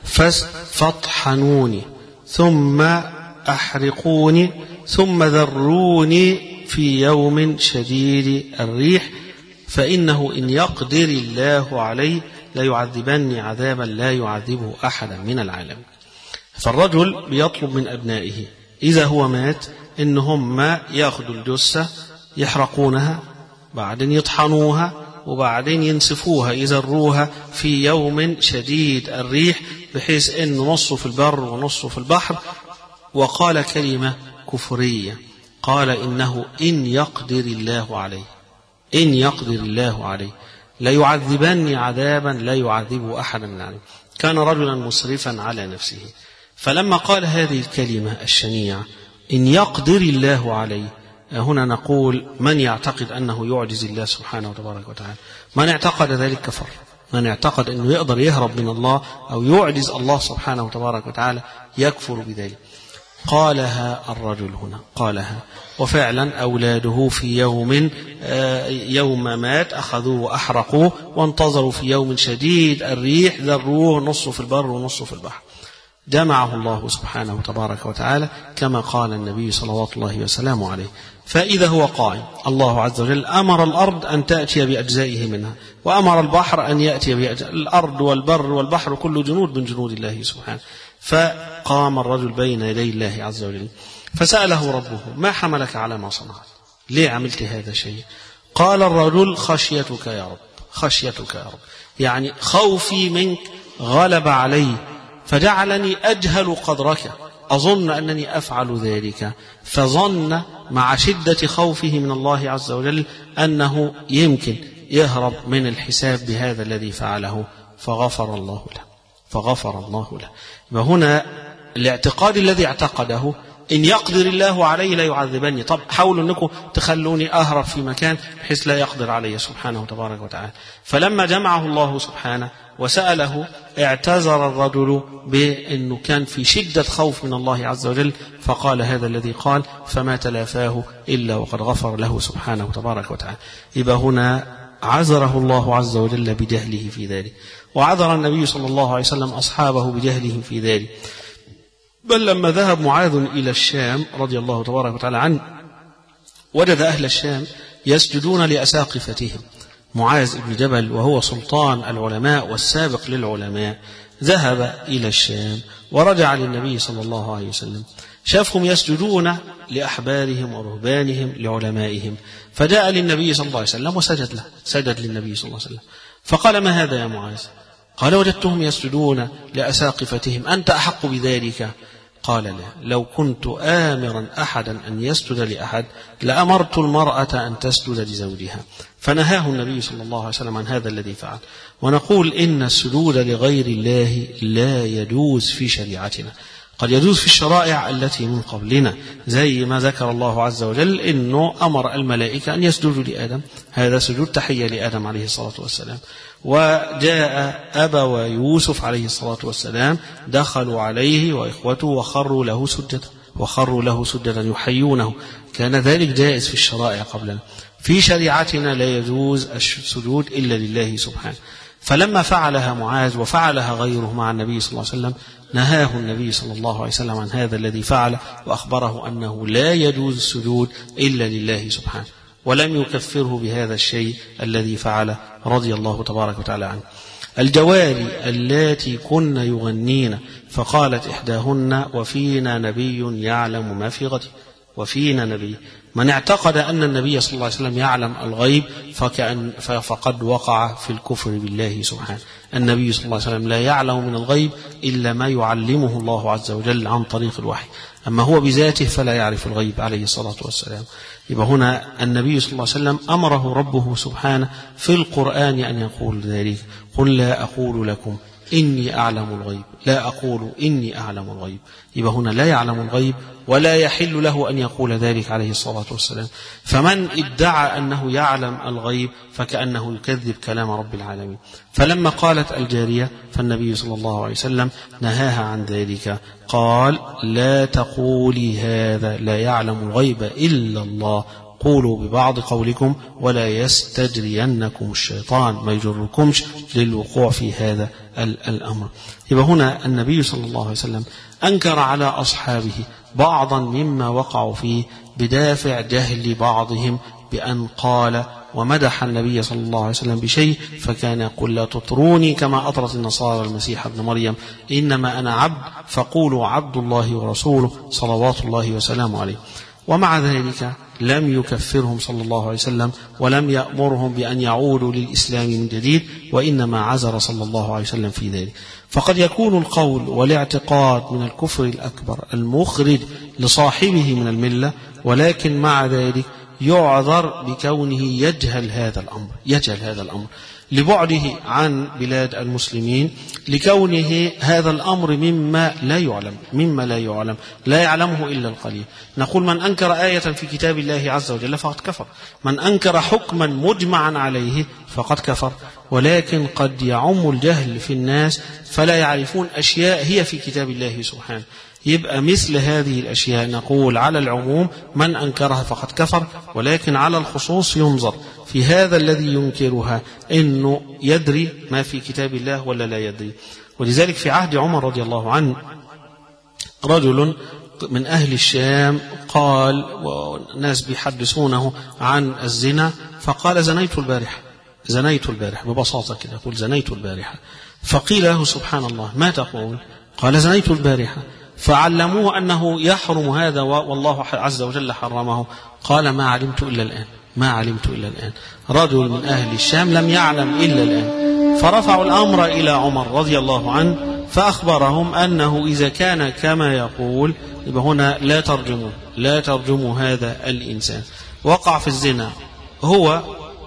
فاطحنوني ثم أحرقوني ثم ذروني في يوم شديد الريح، فإنه إن يقدر الله علي ليعذبني عذابا لا يعذبه أحدا من العالم. فالرجل بيطلب من أبنائه إذا هو مات إن هم يأخذوا الجثة يحرقونها، بعدين يطحنوها، وبعدين ينسفوها يزروها في يوم شديد الريح، بحيث إن نصه في البر ونصه في البحر. وقال كلمة كفرية، قال إنه إن يقدر الله عليه، إن يقدر الله عليه لا يعذبني عذابا لا يعذبه أحدا من العالمين. كان رجلا مسرفا على نفسه، فلما قال هذه الكلمة الشنيعة إن يقدر الله عليه، هنا نقول من يعتقد أنه يعجز الله سبحانه وتبارك وتعالى، من اعتقد ذلك كفر، من اعتقد أنه يقدر يهرب من الله أو يعجز الله سبحانه وتبارك وتعالى يكفر بذلك. قالها الرجل هنا، قالها، وفعلا أولاده في يوم يوم مات أخذوه وأحرقوه، وانتظروا في يوم شديد الريح ذروه نصه في البر ونصه في البحر. جمعه الله سبحانه وتبارك وتعالى كما قال النبي صلوات الله وسلامه عليه. فإذا هو قائم الله عز وجل أمر الأرض أن تأتي بأجزائه منها، وأمر البحر أن يأتي بأجزائه. الأرض والبر والبحر كل جنود من جنود الله سبحانه. فقام الرجل بين يدي الله عز وجل فسأله ربه: ما حملك على ما صنعت؟ ليه عملت هذا الشيء؟ قال الرجل: خشيتك يا رب، خشيتك يا رب، يعني خوفي منك غلب علي فجعلني أجهل قدرك، أظن أنني أفعل ذلك. فظن مع شدة خوفه من الله عز وجل أنه يمكن يهرب من الحساب بهذا الذي فعله، فغفر الله له، فغفر الله له. وهنا الاعتقاد الذي اعتقده: إن يقدر الله علي لا يعذبني. طب حاولوا أنكم تخلوني أهرب في مكان بحيث لا يقدر علي سبحانه تبارك وتعالى. فلما جمعه الله سبحانه وسأله اعتذر الرجل بأنه كان في شدة خوف من الله عز وجل، فقال هذا الذي قال: فما تلافاه إلا وقد غفر له سبحانه تبارك وتعالى. يبقى هنا عذره الله عز وجل بجهله في ذلك، وعذر النبي صلى الله عليه وسلم أصحابه بجهلهم في ذلك. بل لما ذهب معاذ إلى الشام رضي الله تبارك وتعالى عنه وجد أهل الشام يسجدون لأساقفتهم. معاذ بن جبل وهو سلطان العلماء والسابق للعلماء ذهب إلى الشام ورجع للنبي صلى الله عليه وسلم، شافهم يسجدون لأحبارهم ورهبانهم لعلمائهم، فجاء للنبي صلى الله عليه وسلم وسجد له، سجد للنبي صلى الله عليه وسلم. فقال: ما هذا يا معاذ؟ قال: وجدتهم يسجدون لأساقفتهم، أنت أحق بذلك؟ قال: لا، لو كنت آمرا أحدا أن يسجد لأحد لأمرت المرأة أن تسجد لزوجها. فنهاه النبي صلى الله عليه وسلم عن هذا الذي فعل. ونقول إن السجود لغير الله لا يجوز في شريعتنا، قد يجوز في الشرائع التي من قبلنا، زي ما ذكر الله عز وجل إنه أمر الملائكة أن يسجدوا لآدم، هذا سجود تحية لآدم عليه الصلاة والسلام. وجاء أبوى يوسف عليه الصلاة والسلام دخلوا عليه وإخوته وخروا له سجدا، وخروا له سجدا يحيونه، كان ذلك جائز في الشرائع قبلنا. في شريعتنا لا يجوز السجود إلا لله سبحانه. فلما فعلها معاذ وفعلها غيره مع النبي صلى الله عليه وسلم نهاه النبي صلى الله عليه وسلم عن هذا الذي فعل، وأخبره أنه لا يجوز السجود إلا لله سبحانه، ولم يكفره بهذا الشيء الذي فعله رضي الله تبارك وتعالى عنه. الجواري اللاتي كن يغنين فقالت إحداهن: وفينا نبي يعلم ما في غد، وفينا نبي. من اعتقد أن النبي صلى الله عليه وسلم يعلم الغيب فكأن فقد وقع في الكفر بالله سبحانه. النبي صلى الله عليه وسلم لا يعلم من الغيب إلا ما يعلمه الله عز وجل عن طريق الوحي، أما هو بذاته فلا يعرف الغيب عليه الصلاة والسلام. يبقى هنا النبي صلى الله عليه وسلم أمره ربه سبحانه في القرآن أن يقول ذلك: قل لا أقول لكم إني أعلم الغيب، لا أقول إني أعلم الغيب. يبقى هنا لا يعلم الغيب ولا يحل له أن يقول ذلك عليه الصلاة والسلام. فمن ادعى أنه يعلم الغيب فكأنه يكذب كلام رب العالمين. فلما قالت الجارية فالنبي صلى الله عليه وسلم نهاها عن ذلك، قال: لا تقولي هذا، لا يعلم الغيب إلا الله، قولوا ببعض قولكم ولا يستجرينكم الشيطان، ما يجركمش للوقوع في هذا الأمر. يبقى هنا النبي صلى الله عليه وسلم أنكر على أصحابه بعضا مما وقعوا فيه بدافع جهل بعضهم بأن قال ومدح النبي صلى الله عليه وسلم بشيء، فكان يقول: لا تطروني كما أطرت النصارى المسيح ابن مريم، إنما أنا عبد فقولوا عبد الله ورسوله صلوات الله وسلامه عليه. ومع ذلك لم يكفرهم صلى الله عليه وسلم ولم يأمرهم بأن يعودوا للإسلام من جديد، وإنما عذر صلى الله عليه وسلم في ذلك. فقد يكون القول والاعتقاد من الكفر الأكبر المخرج لصاحبه من الملة، ولكن مع ذلك يعذر بكونه يجهل هذا الأمر، يجهل هذا الأمر لبعده عن بلاد المسلمين، لكونه هذا الأمر مما لا يعلم، مما لا يعلم لا يعلمه إلا القليل. نقول: من أنكر آية في كتاب الله عز وجل فقد كفر، من أنكر حكما مجمعا عليه فقد كفر. ولكن قد يعم الجهل في الناس فلا يعرفون أشياء هي في كتاب الله سبحانه. يبقى مثل هذه الأشياء نقول على العموم من أنكرها فقد كفر، ولكن على الخصوص ينظر في هذا الذي ينكرها إنه يدري ما في كتاب الله ولا لا يدري. ولذلك في عهد عمر رضي الله عنه رجل من أهل الشام قال، والناس بيحدثونه عن الزنا، فقال زنيت البارحة، زنيت البارحة ببساطة كده، يقول زنيت البارحة. فقيل له سبحان الله ما تقول؟ قال زنيت البارحة. فعلموه أنه يحرم هذا والله عز وجل حرمه. قال ما علمت إلا الآن، ما علمت إلا الآن. رجل من أهل الشام لم يعلم إلا الآن. فرفعوا الأمر إلى عمر رضي الله عنه، فأخبرهم أنه إذا كان كما يقول يبقى هنا لا ترجموا، لا ترجموا هذا الإنسان. وقع في الزنا هو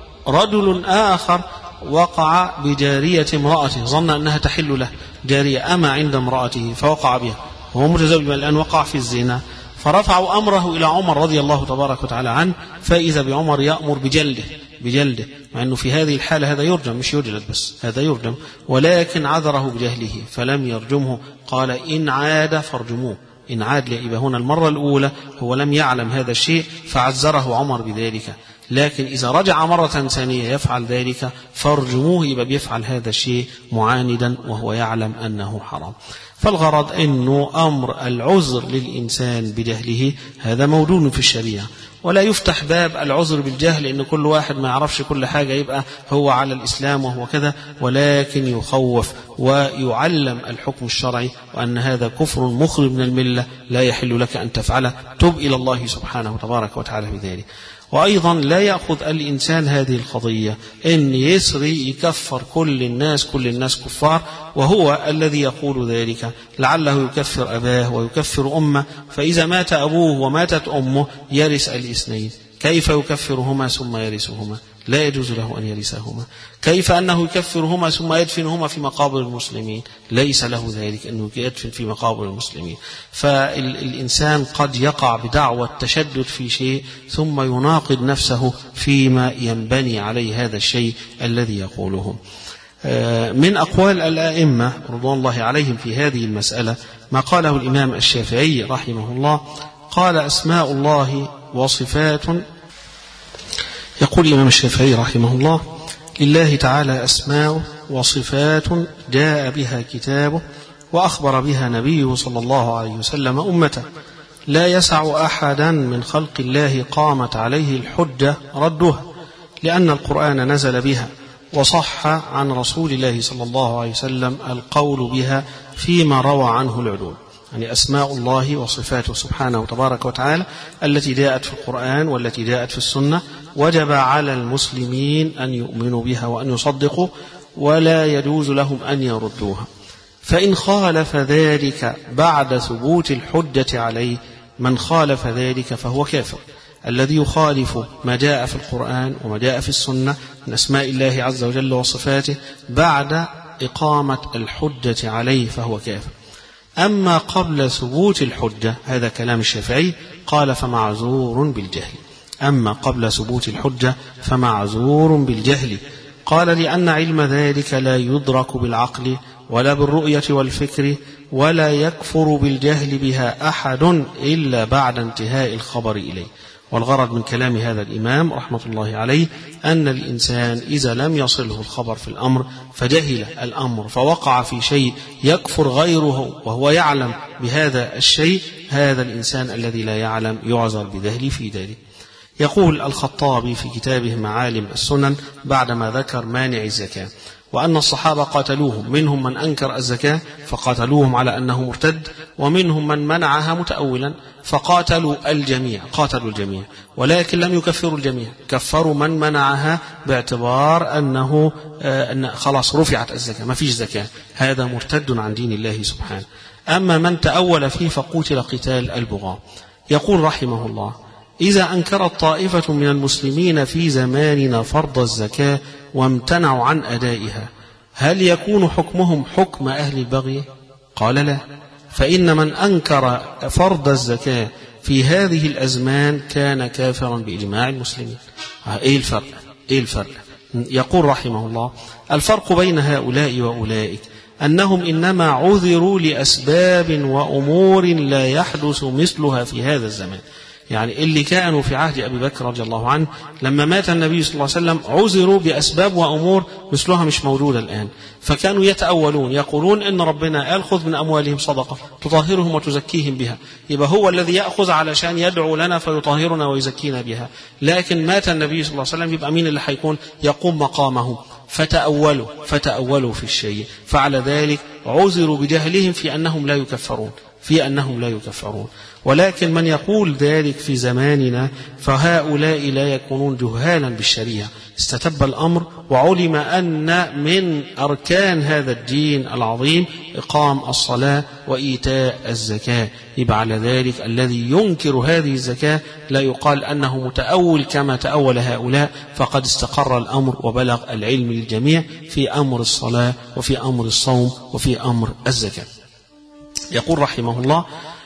رجل آخر، وقع بجارية امرأته، ظن أنها تحل له، جارية أما عند امرأته، فوقع بها، وهو متزوج الآن وقع في الزنا. فرفعوا أمره إلى عمر رضي الله تبارك وتعالى عنه، فإذا بعمر يأمر بجلده، بجلده، مع أنه في هذه الحالة هذا يرجم، مش يجلد بس، هذا يرجم، ولكن عذره بجهله فلم يرجمه. قال إن عاد فارجموه، إن عاد، يبقى هنا المرة الأولى هو لم يعلم هذا الشيء فعذره عمر بذلك، لكن إذا رجع مرة ثانية يفعل ذلك فارجموه، يبقى بيفعل هذا الشيء معاندا وهو يعلم أنه حرام. فالغرض أنه أمر العذر للإنسان بجهله هذا موجود في الشريعة، ولا يفتح باب العذر بالجهل إن كل واحد ما يعرفش كل حاجة يبقى هو على الإسلام وهو كذا، ولكن يخوف ويعلم الحكم الشرعي وأن هذا كفر مخرج من الملة لا يحل لك أن تفعله، تب إلى الله سبحانه تبارك وتعالى بذلك. وأيضا لا يأخذ الإنسان هذه القضية إن يسري يكفر كل الناس، كل الناس كفار، وهو الذي يقول ذلك لعله يكفر أباه ويكفر أمه، فإذا مات أبوه وماتت أمه يرث الاثنين، كيف يكفرهما ثم يرثهما؟ لا يجوز له أن يرثهما. كيف أنه يكفرهما ثم يدفنهما في مقابر المسلمين؟ ليس له ذلك أنه يدفن في مقابر المسلمين. فالإنسان قد يقع بدعوى التشدد في شيء ثم يناقض نفسه فيما ينبني عليه هذا الشيء الذي يقوله. من أقوال الآئمة رضوان الله عليهم في هذه المسألة ما قاله الإمام الشافعي رحمه الله، قال أسماء الله وصفات، يقول الإمام الشافعي رحمه الله لله تعالى أسماء وصفات جاء بها كتابه وأخبر بها نبيه صلى الله عليه وسلم أمته، لا يسع أحدا من خلق الله قامت عليه الحجة ردها، لأن القرآن نزل بها وصح عن رسول الله صلى الله عليه وسلم القول بها فيما روى عنه العلوم. يعني أسماء الله وصفاته سبحانه وتبارك وتعالى التي جاءت في القرآن والتي جاءت في السنة وجب على المسلمين أن يؤمنوا بها وأن يصدقوا، ولا يجوز لهم أن يردوها. فإن خالف ذلك بعد ثبوت الحجة عليه، من خالف ذلك فهو كافر. الذي يخالف ما جاء في القرآن وما جاء في السنة من أسماء الله عز وجل وصفاته بعد إقامة الحجة عليه فهو كافر. أما قبل ثبوت الحجة، هذا كلام الشافعي، قال فمعذور بالجهل. أما قبل ثبوت الحجة فمعذور بالجهل، قال لأن علم ذلك لا يدرك بالعقل ولا بالرؤية والفكر، ولا يكفر بالجهل بها أحد إلا بعد انتهاء الخبر إليه. والغرض من كلام هذا الإمام رحمة الله عليه أن الإنسان إذا لم يصله الخبر في الأمر فجهل الأمر فوقع في شيء يكفر غيره وهو يعلم بهذا الشيء، هذا الإنسان الذي لا يعلم يعذر بجهله في ذلك. يقول الخطابي في كتابه معالم السنن بعدما ذكر مانع الزكاة وأن الصحابة قاتلوهم، منهم من أنكر الزكاة فقاتلوهم على أنه مرتد، ومنهم من منعها متأولا فقاتلوا الجميع، قاتلوا الجميع ولكن لم يكفروا الجميع، كفروا من منعها باعتبار أنه آه أن خلاص رفعت الزكاة ما فيش زكاة، هذا مرتد عن دين الله سبحانه. أما من تأول فيه فقتل قتال البغاة. يقول رحمه الله إذا أنكرت طائفة من المسلمين في زماننا فرض الزكاة وامتنعوا عن أدائها، هل يكون حكمهم حكم أهل البغي؟ قال لا، فإن من أنكر فرض الزكاة في هذه الأزمان كان كافرا بإجماع المسلمين. إيه الفرق؟ إيه الفرق؟ يقول رحمه الله الفرق بين هؤلاء وأولئك أنهم إنما عذروا لأسباب وأمور لا يحدث مثلها في هذا الزمان. يعني اللي كانوا في عهد أبي بكر رضي الله عنه لما مات النبي صلى الله عليه وسلم عذروا بأسباب وأمور مثلها مش موجودة الآن، فكانوا يتأولون يقولون إن ربنا قال خذ من أموالهم صدقة تطهرهم وتزكيهم بها، يبقى هو الذي يأخذ علشان يدعو لنا فيطهرنا ويزكينا بها. لكن مات النبي صلى الله عليه وسلم، يبقى مين اللي هيكون يقوم مقامه؟ فتأولوا فتأولوا في الشيء، فعلى ذلك عذروا بجهلهم في أنهم لا يكفرون في أنهم لا يكفرون. ولكن من يقول ذلك في زماننا فهؤلاء لا يكونون جهالا بالشريعة، استتب الأمر وعلم أن من أركان هذا الدين العظيم إقام الصلاة وإيتاء الزكاة، يبقى على ذلك الذي ينكر هذه الزكاة لا يقال أنه متأول كما تأول هؤلاء، فقد استقر الأمر وبلغ العلم للجميع في أمر الصلاة وفي أمر الصوم وفي أمر الزكاة. يقول رحمه الله: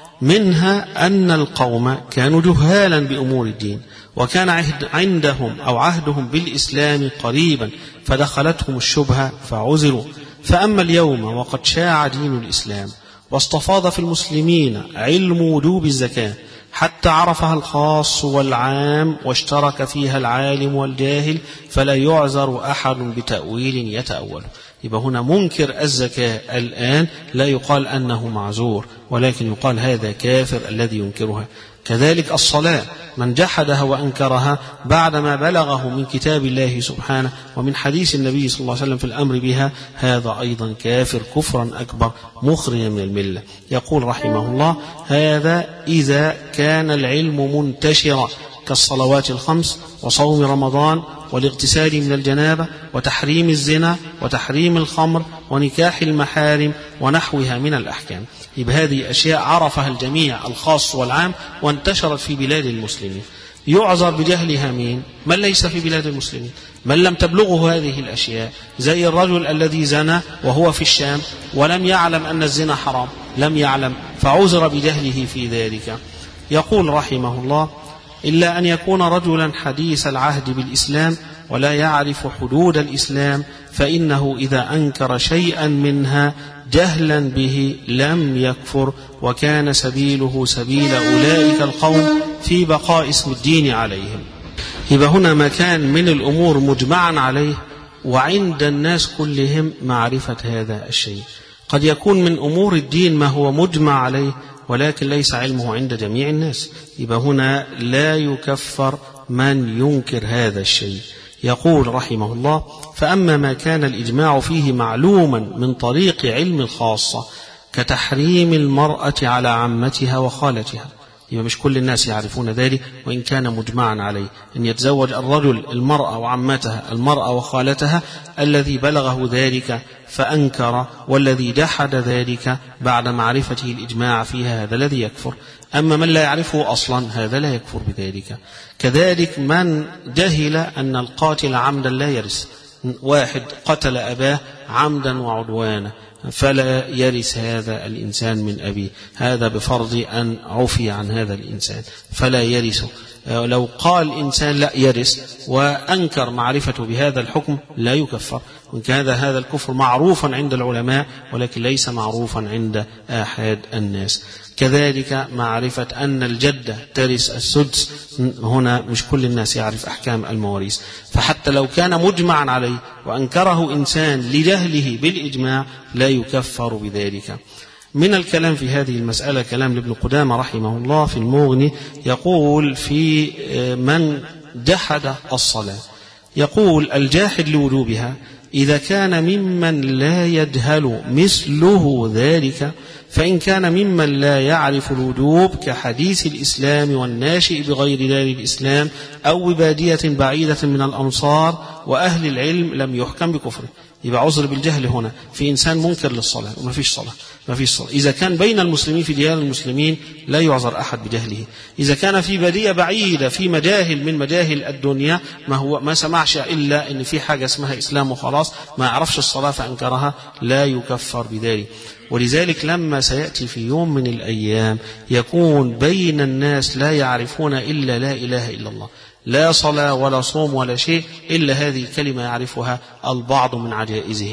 منها أن القوم كانوا جهالا بأمور الدين، وكان عهد عندهم أو عهدهم بالإسلام قريبا فدخلتهم الشبهة فعذروا. فأما اليوم وقد شاع دين الإسلام واستفاض في المسلمين علم وجوب الزكاة حتى عرفها الخاص والعام واشترك فيها العالم والجاهل، فلا يعذر أحد بتأويل يتأوله. يبقى هنا منكر الزكاة الآن لا يقال أنه معذور، ولكن يقال هذا كافر الذي ينكرها. كذلك الصلاة، من جحدها وأنكرها بعدما بلغه من كتاب الله سبحانه ومن حديث النبي صلى الله عليه وسلم في الأمر بها، هذا أيضا كافر كفرا أكبر مخرجا من الملة. يقول رحمه الله: هذا إذا كان العلم منتشرا كالصلوات الخمس وصوم رمضان والاغتسال من الجنابة وتحريم الزنا وتحريم الخمر ونكاح المحارم ونحوها من الأحكام. يبقى هذه أشياء عرفها الجميع الخاص والعام وانتشرت في بلاد المسلمين. يعذر بجهلها مين؟ من ليس في بلاد المسلمين، من لم تبلغه هذه الأشياء، زي الرجل الذي زنى وهو في الشام ولم يعلم أن الزنا حرام، لم يعلم فعذر بجهله في ذلك. يقول رحمه الله: إلا أن يكون رجلا حديث العهد بالإسلام ولا يعرف حدود الإسلام، فإنه إذا أنكر شيئا منها جهلا به لم يكفر، وكان سبيله سبيل أولئك القوم في بقاء اسم الدين عليهم. يبقى هنا ما كان من الأمور مجمعا عليه وعند الناس كلهم معرفة هذا الشيء. قد يكون من أمور الدين ما هو مجمع عليه ولكن ليس علمه عند جميع الناس، يبقى هنا لا يكفر من ينكر هذا الشيء. يقول رحمه الله: فأما ما كان الإجماع فيه معلوما من طريق علم الخاصة كتحريم المرأة على عمتها وخالتها، يبقى مش كل الناس يعرفون ذلك وإن كان مجمعا عليه، أن يتزوج الرجل المرأة وعمتها المرأة وخالتها، الذي بلغه ذلك فأنكر والذي جحد ذلك بعد معرفته الإجماع فيها هذا الذي يكفر. أما من لا يعرفه أصلا هذا لا يكفر بذلك. كذلك من جهل أن القاتل عمدا لا يرث، واحد قتل أباه عمدا وعدوانا فلا يرث هذا الإنسان من أبيه، هذا بفرض أن عفي عن هذا الإنسان فلا يرثه. لو قال إنسان لا يرث وأنكر معرفته بهذا الحكم لا يكفر، وإن كان هذا الكفر معروفا عند العلماء ولكن ليس معروفا عند آحاد الناس. كذلك معرفة أن الجدة ترث السدس، هنا مش كل الناس يعرف أحكام المواريث، فحتى لو كان مجمعا عليه وأنكره إنسان لجهله بالإجماع لا يكفر بذلك. من الكلام في هذه المسألة كلام لابن قدامة رحمه الله في المغني، يقول في من جحد الصلاة، يقول: الجاحد لوجوبها إذا كان ممن لا يجهل مثله ذلك، فإن كان ممن لا يعرف الوجوب كحديث الإسلام والناشئ بغير دار الإسلام أو ببادية بعيدة من الأمصار وأهل العلم لم يحكم بكفره. يبقى عذر بالجهل هنا في إنسان منكر للصلاة وما فيش صلاة ما فيش صلاة. إذا كان بين المسلمين في ديار المسلمين لا يعذر أحد بجهله. إذا كان في بادية بعيدة في مجاهل من مجاهل الدنيا ما هو ما سمعش إلا إن في حاجة اسمها إسلام وخلاص، ما عرفش الصلاة فأنكرها، لا يكفر بذلك. ولذلك لما سيأتي في يوم من الأيام يكون بين الناس لا يعرفون إلا لا إله إلا الله، لا صلاة ولا صوم ولا شيء إلا هذه الكلمة يعرفها البعض من عجائزهم.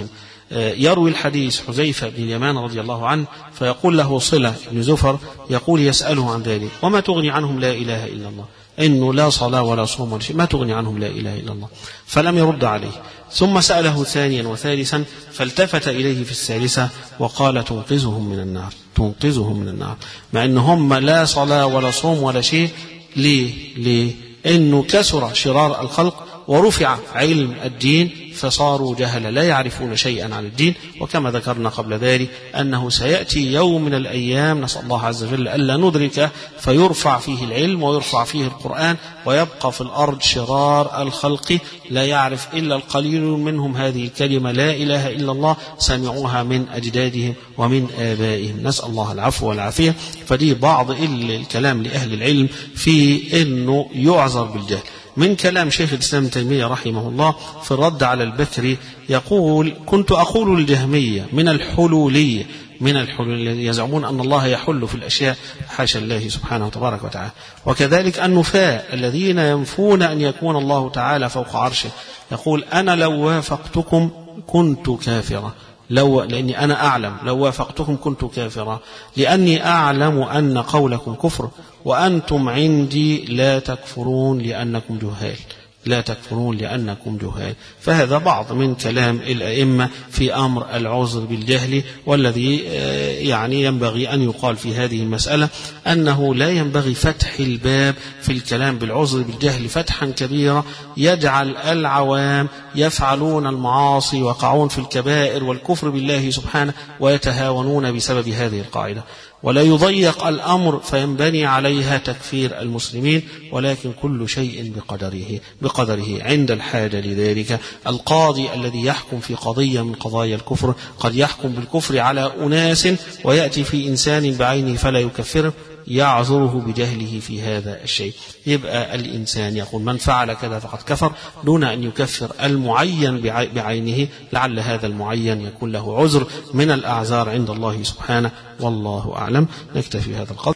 يروي الحديث حذيفة بن اليمان رضي الله عنه، فيقول له صلة بن زفر يقول يسأله عن ذلك: وما تغني عنهم لا إله إلا الله؟ إنه لا صلاة ولا صوم ولا شيء، ما تغني عنهم لا إله إلا الله. فلم يرد عليه، ثم سأله ثانيا وثالثا، فالتفت إليه في الثالثة وقال: تنقذهم من النار، تنقذهم من النار، مع إن هم لا صلاة ولا صوم ولا شيء. ليه؟ ليه؟ إنه كسر شرار الخلق ورفع علم الدين فصاروا جهلا لا يعرفون شيئا عن الدين. وكما ذكرنا قبل ذلك أنه سيأتي يوم من الأيام نسأل الله عز وجل ألا ندرك فيرفع فيه العلم ويرفع فيه القرآن، ويبقى في الأرض شرار الخلق لا يعرف إلا القليل منهم هذه الكلمة لا إله إلا الله، سمعوها من أجدادهم ومن آبائهم، نسأل الله العفو والعافية. فدي بعض الكلام لأهل العلم في أنه يعذر بالجهل. من كلام شيخ الإسلام ابن تيمية رحمه الله في الرد على البكري يقول: كنت أقول الجهمية من الحلولية، من الحلول يزعمون أن الله يحل في الأشياء، حاشا الله سبحانه وتبارك وتعالى. وكذلك النفاة الذين ينفون أن يكون الله تعالى فوق عرشه، يقول: أنا لو وافقتكم كنت كافرا، لو لأني أنا أعلم لو وافقتكم كنت كافرا، لأني أعلم أن قولكم كفر وأنتم عندي لا تكفرون لأنكم جهال، لا تكفرون لأنكم جهال. فهذا بعض من كلام الأئمة في أمر العذر بالجهل، والذي يعني ينبغي أن يقال في هذه المسألة أنه لا ينبغي فتح الباب في الكلام بالعذر بالجهل فتحا كبيرا يجعل العوام يفعلون المعاصي ويقعون في الكبائر والكفر بالله سبحانه ويتهاونون بسبب هذه القاعدة، ولا يضيق الأمر فينبني عليها تكفير المسلمين، ولكن كل شيء بقدره بقدره عند الحاجة لذلك. القاضي الذي يحكم في قضية من قضايا الكفر قد يحكم بالكفر على أناس ويأتي في إنسان بعينه فلا يكفره، يعذره بجهله في هذا الشيء. يبقى الإنسان يقول: من فعل كذا فقد كفر، دون أن يكفر المعين بعينه، لعل هذا المعين يكون له عذر من الأعذار عند الله سبحانه، والله أعلم. نكتفي هذا القدر.